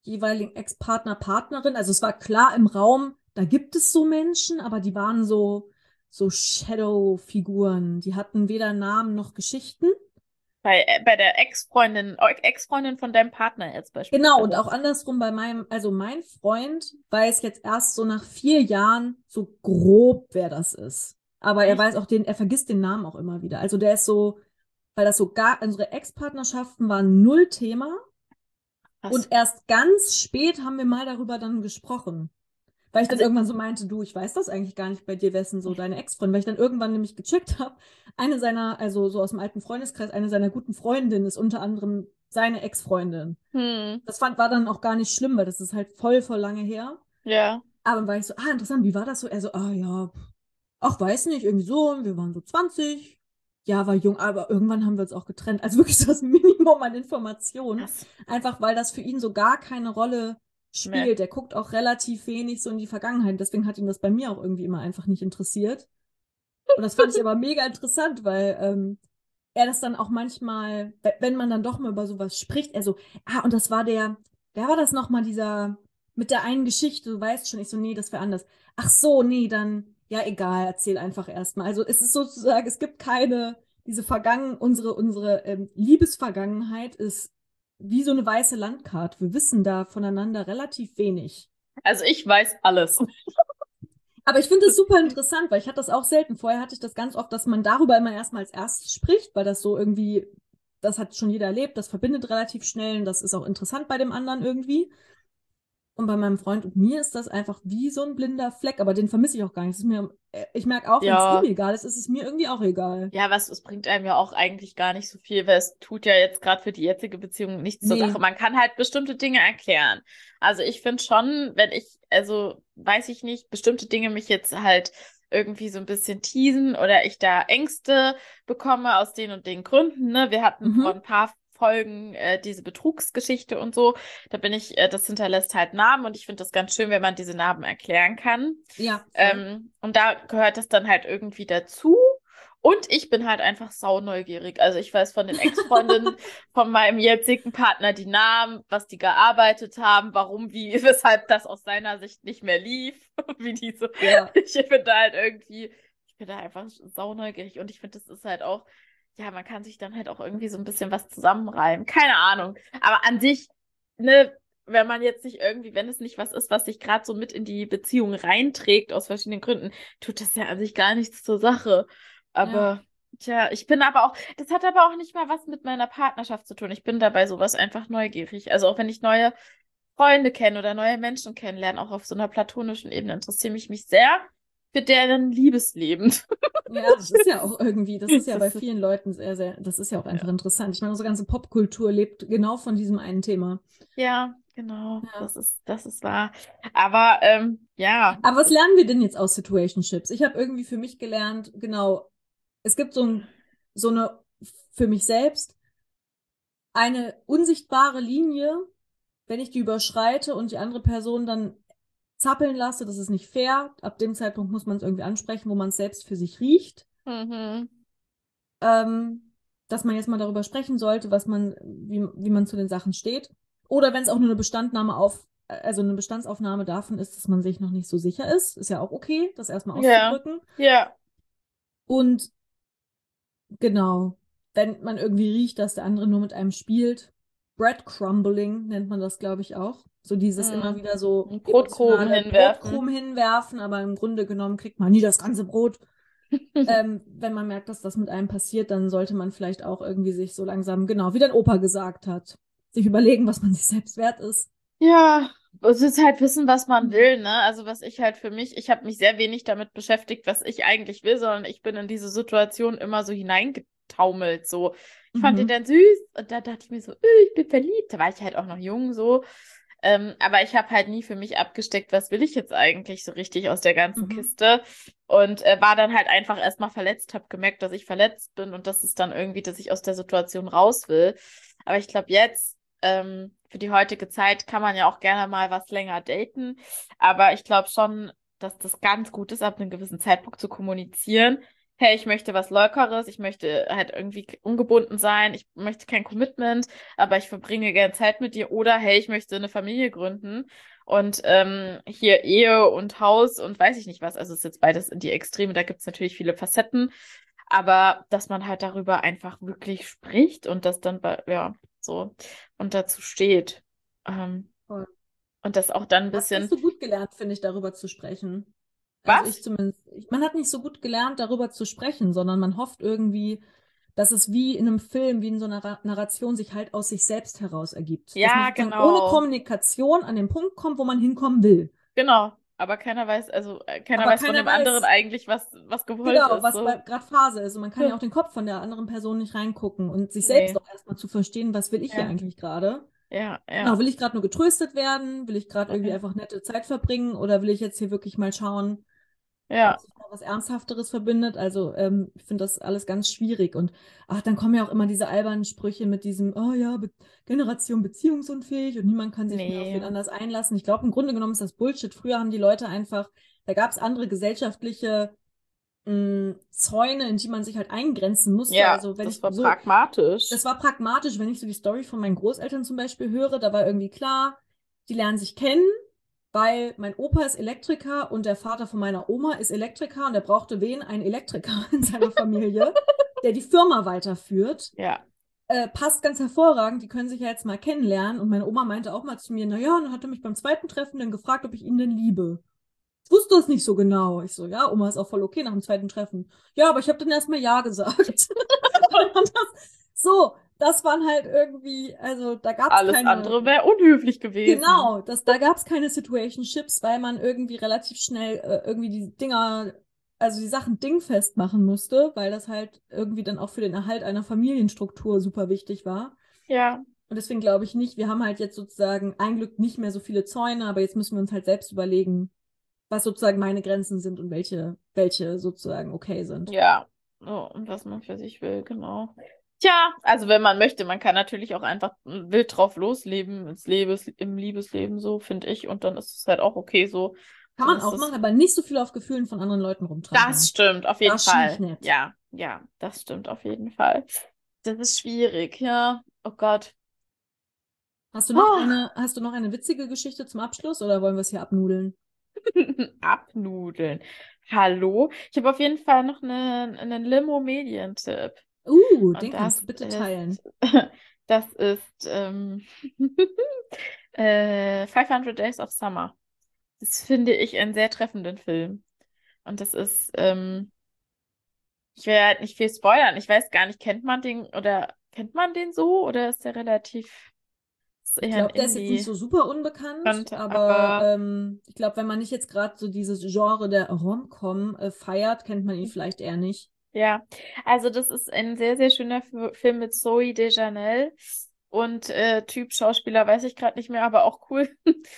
jeweiligen Ex-Partner, Partnerin. Also es war klar im Raum, da gibt es so Menschen, aber die waren so Shadow-Figuren. Die hatten weder Namen noch Geschichten. Bei der Ex-Freundin von deinem Partner jetzt Genau, und beispielsweise. auch andersrum also mein Freund weiß jetzt erst so nach 4 Jahren so grob, wer das ist. Aber er Echt? weiß auch er vergisst den Namen auch immer wieder. Also der ist so, weil das so unsere Ex-Partnerschaften waren null Thema. Krass. Und erst ganz spät haben wir mal darüber dann gesprochen. Weil ich dann Also, irgendwann so meinte, du, ich weiß das eigentlich gar nicht bei dir, wer ist denn so deine Ex-Freundin? Weil ich dann irgendwann nämlich gecheckt habe, also so aus dem alten Freundeskreis, eine seiner guten Freundinnen ist unter anderem seine Ex-Freundin. hm, War dann auch gar nicht schlimm, weil das ist halt voll lange her. ja. Aber dann war ich so, interessant, wie war das so? Er so, ja, ach, weiß nicht, irgendwie so, wir waren so 20. Ja, war jung, aber irgendwann haben wir uns auch getrennt. Also wirklich so das Minimum an Informationen. Krass. Einfach weil das für ihn so gar keine Rolle Nee. spielt. Er guckt auch relativ wenig so in die Vergangenheit. Deswegen hat ihn das bei mir auch irgendwie immer einfach nicht interessiert. Und das fand ich aber mega interessant, weil er das dann auch manchmal, wenn man dann doch mal über sowas spricht, er so, und das war wer war das nochmal, dieser, mit der einen Geschichte, du weißt schon, ich so, nee, das wäre anders. Ach so, nee, dann, ja, egal, erzähl einfach erstmal. Also es ist sozusagen, es gibt unsere Liebesvergangenheit ist wie so eine weiße Landkarte. Wir wissen da voneinander relativ wenig. Also ich weiß alles. Aber ich finde es super interessant, weil ich hatte das auch selten. Vorher hatte ich das ganz oft, dass man darüber immer erstmal als erstes spricht, weil das so irgendwie, das hat schon jeder erlebt, das verbindet relativ schnell und das ist auch interessant bei dem anderen irgendwie. Und bei meinem Freund und mir ist das einfach wie so ein blinder Fleck, aber den vermisse ich auch gar nicht. Ich merke auch, wenn es ihm Ja. egal ist, ist es mir irgendwie auch egal. Ja, es bringt einem ja auch eigentlich gar nicht so viel, weil es tut ja jetzt gerade für die jetzige Beziehung nichts zur Sache. Nee, Man kann halt bestimmte Dinge erklären. Also ich finde schon, also weiß ich nicht, bestimmte Dinge mich jetzt halt irgendwie so ein bisschen teasen oder ich da Ängste bekomme aus den und den Gründen, ne? Wir hatten vor mhm. ein paar Folgen diese Betrugsgeschichte und so. Das hinterlässt halt Narben und ich finde das ganz schön, wenn man diese Narben erklären kann. Ja, voll. Und da gehört das dann halt irgendwie dazu. Und ich bin halt einfach sauneugierig. Also ich weiß von den Ex-Freundinnen von meinem jetzigen Partner die Namen, was die gearbeitet haben, warum, wie, weshalb das aus seiner Sicht nicht mehr lief, wie diese. Ja, Ich bin da einfach sauneugierig und ich finde, das ist halt auch, ja, man kann sich dann halt auch irgendwie so ein bisschen was zusammenreimen. Keine Ahnung. Aber an sich, ne, wenn man jetzt nicht irgendwie, wenn es nicht was ist, was sich gerade so mit in die Beziehung reinträgt, aus verschiedenen Gründen, tut das ja an sich gar nichts zur Sache. ja. Aber, tja, das hat aber auch nicht mal was mit meiner Partnerschaft zu tun. Ich bin dabei sowas einfach neugierig. Also auch wenn ich neue Freunde kenne oder neue Menschen kennenlerne, auch auf so einer platonischen Ebene, interessiere ich mich sehr für deren Liebesleben. Ja, das ist ja auch irgendwie, das ist ja Das bei ist, vielen Leuten sehr, das ist ja auch einfach ja. interessant. Ich meine, unsere ganze Popkultur lebt genau von diesem einen Thema. Ja, genau, Ja. das ist wahr. Aber ja, Aber was lernen wir denn jetzt aus Situationships? Ich habe irgendwie für mich gelernt, genau, es gibt so eine, für mich selbst, eine unsichtbare Linie, wenn ich die überschreite und die andere Person dann zappeln lasse, das ist nicht fair. Ab dem Zeitpunkt muss man es irgendwie ansprechen, wo man es selbst für sich riecht. mhm. ähm, Dass man jetzt mal darüber sprechen sollte, wie man zu den Sachen steht. Oder wenn es auch nur also eine Bestandsaufnahme davon ist, dass man sich noch nicht so sicher ist ja auch okay, das erstmal Ja, auszudrücken. ja, Und genau, wenn man irgendwie riecht, dass der andere nur mit einem spielt, Breadcrumbling nennt man das, glaube ich, auch. So dieses immer mhm. wieder so Ein Brotkrumen emotionale hinwerfen. Brotkrumen hinwerfen, aber im Grunde genommen kriegt man nie das ganze Brot. Wenn man merkt, dass das mit einem passiert, dann sollte man vielleicht auch irgendwie sich so langsam, genau, wie dein Opa gesagt hat, sich überlegen, was man sich selbst wert ist. Ja, es ist halt wissen, was man Mhm. will, ne? Also was ich halt für mich, ich habe mich sehr wenig damit beschäftigt, was ich eigentlich will, sondern ich bin in diese Situation immer so hineingetaumelt, so. Ich fand den Mhm. dann süß und da dachte ich mir so, ich bin verliebt. Da war ich halt auch noch jung, so. Aber ich habe halt nie für mich abgesteckt, was will ich jetzt eigentlich so richtig aus der ganzen Mhm. Kiste und war dann halt einfach erstmal verletzt, habe gemerkt, dass ich verletzt bin und das ist dann irgendwie, dass ich aus der Situation raus will. Aber ich glaube jetzt, für die heutige Zeit kann man ja auch gerne mal was länger daten, aber ich glaube schon, dass das ganz gut ist, ab einem gewissen Zeitpunkt zu kommunizieren. hey, ich möchte was Lockeres, ich möchte halt irgendwie ungebunden sein, ich möchte kein Commitment, aber ich verbringe gerne Zeit mit dir. Oder hey, ich möchte eine Familie gründen und hier Ehe und Haus und weiß ich nicht was. Also es ist jetzt beides in die Extreme, da gibt es natürlich viele Facetten, aber dass man halt darüber einfach wirklich spricht und das dann, ja, so und dazu steht. Ähm, Voll. und das auch dann ein Man hat nicht bisschen, so gut gelernt, finde ich, darüber zu sprechen. Also was? ich zumindest. Man hat nicht so gut gelernt, darüber zu sprechen, sondern man hofft irgendwie, dass es wie in einem Film, wie in so einer Narration sich halt aus sich selbst heraus ergibt. Dass man Ja, sozusagen ohne genau. Kommunikation an den Punkt kommt, wo man hinkommen will. Genau. Aber keiner weiß, also keiner Aber weiß von keiner dem anderen weiß, eigentlich, was gewollt genau, ist. was So. gerade Phase ist. Und man kann ja Ja. auch den Kopf von der anderen Person nicht reingucken und sich selbst Nee. auch erstmal zu verstehen, was will ich hier Ja. eigentlich gerade? Ja, Genau, ja. will ich gerade nur getröstet werden? Will ich gerade irgendwie Ja. einfach nette Zeit verbringen? Oder will ich jetzt hier wirklich mal schauen, ob Ja. sich da was Ernsthafteres verbindet? Also, ich finde das alles ganz schwierig. Und ach, dann kommen ja auch immer diese albernen Sprüche mit diesem, oh ja, Be Generation beziehungsunfähig und niemand kann sich mehr auf wen Nee. anders einlassen. Ich glaube, im Grunde genommen ist das Bullshit. Früher haben die Leute einfach, da gab es andere gesellschaftliche Zäune, in die man sich halt eingrenzen musste. Ja, Also wenn das ich war so, pragmatisch. das war pragmatisch, wenn ich so die Story von meinen Großeltern zum Beispiel höre, da war irgendwie klar, die lernen sich kennen, weil mein Opa ist Elektriker und der Vater von meiner Oma ist Elektriker und er brauchte wen? Einen Elektriker in seiner Familie, der die Firma weiterführt. Ja. Passt ganz hervorragend, die können sich ja jetzt mal kennenlernen. Und meine Oma meinte auch mal zu mir, naja, und dann hat er mich beim zweiten Treffen dann gefragt, ob ich ihn denn liebe. Ich wusste das nicht so genau. Ich so, ja, Oma ist auch voll okay nach dem zweiten Treffen. Ja, aber ich habe dann erstmal Ja gesagt. Und so, das waren halt irgendwie, also da gab es Alles keine, andere wäre unhöflich gewesen. genau, da gab es keine Situationships, weil man irgendwie relativ schnell irgendwie die Dinger, also die Sachen dingfest machen musste, weil das halt irgendwie dann auch für den Erhalt einer Familienstruktur super wichtig war. Ja. Und deswegen glaube ich nicht, wir haben halt jetzt sozusagen ein Glück nicht mehr so viele Zäune, aber jetzt müssen wir uns halt selbst überlegen, was sozusagen meine Grenzen sind und welche sozusagen okay sind. Ja. So, und was man für sich will, genau. Tja, also wenn man möchte, man kann natürlich auch einfach wild drauf losleben, im Liebesleben, so finde ich. Und dann ist es halt auch okay so. Kann Dann man ist auch das. machen, aber nicht so viel auf Gefühlen von anderen Leuten Das rumtrampeln. stimmt, auf jeden Das nicht Fall. nett. Ja, ja, das stimmt auf jeden Fall. Das ist schwierig, ja. Oh Gott. Ah. Hast du noch eine witzige Geschichte zum Abschluss oder wollen wir es hier abnudeln? Abnudeln. Hallo? Ich habe auf jeden Fall noch einen Limo-Medientipp. Und Den kannst das du bitte teilen. ist, das ist 500 Days of Summer. Das finde ich einen sehr treffenden Film. Und das ist, ich will halt nicht viel spoilern. Ich weiß gar nicht, kennt man den so oder ist der relativ, ist Ich eher ein glaube, der ist jetzt nicht Indie, so super unbekannt, aber aber ich glaube, wenn man nicht jetzt gerade so dieses Genre der Rom-Com feiert, kennt man ihn vielleicht eher nicht. ja, also das ist ein sehr, sehr schöner Film mit Zoe Deschanel und Typ Schauspieler weiß ich gerade nicht mehr, aber auch cool.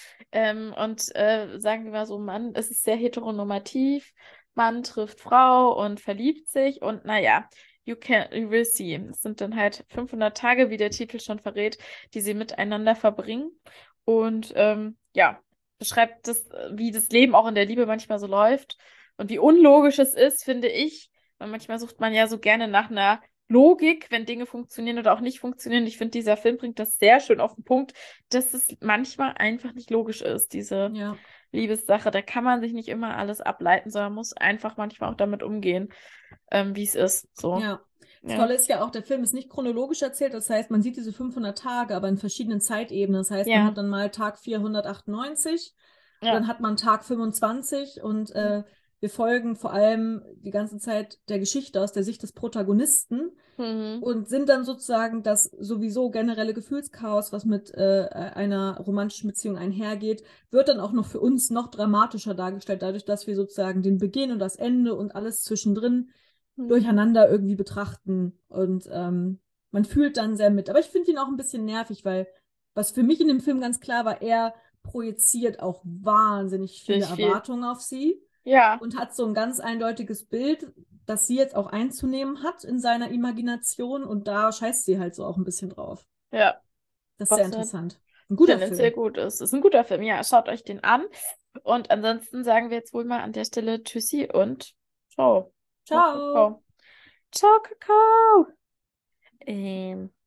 Und sagen wir mal so, Mann, es ist sehr heteronormativ. Mann trifft Frau und verliebt sich und naja, you will see. Es sind dann halt 500 Tage, wie der Titel schon verrät, die sie miteinander verbringen. Und ja, beschreibt das, wie das Leben auch in der Liebe manchmal so läuft und wie unlogisch es ist, finde ich. Weil manchmal sucht man ja so gerne nach einer Logik, wenn Dinge funktionieren oder auch nicht funktionieren. Ich finde, dieser Film bringt das sehr schön auf den Punkt, dass es manchmal einfach nicht logisch ist, diese Ja, Liebessache. Da kann man sich nicht immer alles ableiten, sondern muss einfach manchmal auch damit umgehen, wie es ist. So, ja. Das ja. Tolle ist ja auch, der Film ist nicht chronologisch erzählt, das heißt, man sieht diese 500 Tage, aber in verschiedenen Zeitebenen. Das heißt, man Ja, hat dann mal Tag 498 und ja. dann hat man Tag 25 und wir folgen vor allem die ganze Zeit der Geschichte aus der Sicht des Protagonisten Mhm. und sind dann sozusagen das sowieso generelle Gefühlschaos, was mit einer romantischen Beziehung einhergeht, wird dann auch noch für uns noch dramatischer dargestellt, dadurch, dass wir sozusagen den Beginn und das Ende und alles zwischendrin Mhm. durcheinander irgendwie betrachten. Und man fühlt dann sehr mit. Aber ich finde ihn auch ein bisschen nervig, weil was für mich in dem Film ganz klar war, er projiziert auch wahnsinnig viele Nicht viel. Erwartungen auf sie Ja, und hat so ein ganz eindeutiges Bild, das sie jetzt auch einzunehmen hat in seiner Imagination und da scheißt sie halt so auch ein bisschen drauf. ja. Das ist sehr Was interessant. Ein guter tendenziell Film. gut ist. Ist ein guter Film. Ja, schaut euch den an. Und ansonsten sagen wir jetzt wohl mal an der Stelle Tschüssi und ciao. Ciao. Ciao, Kakao.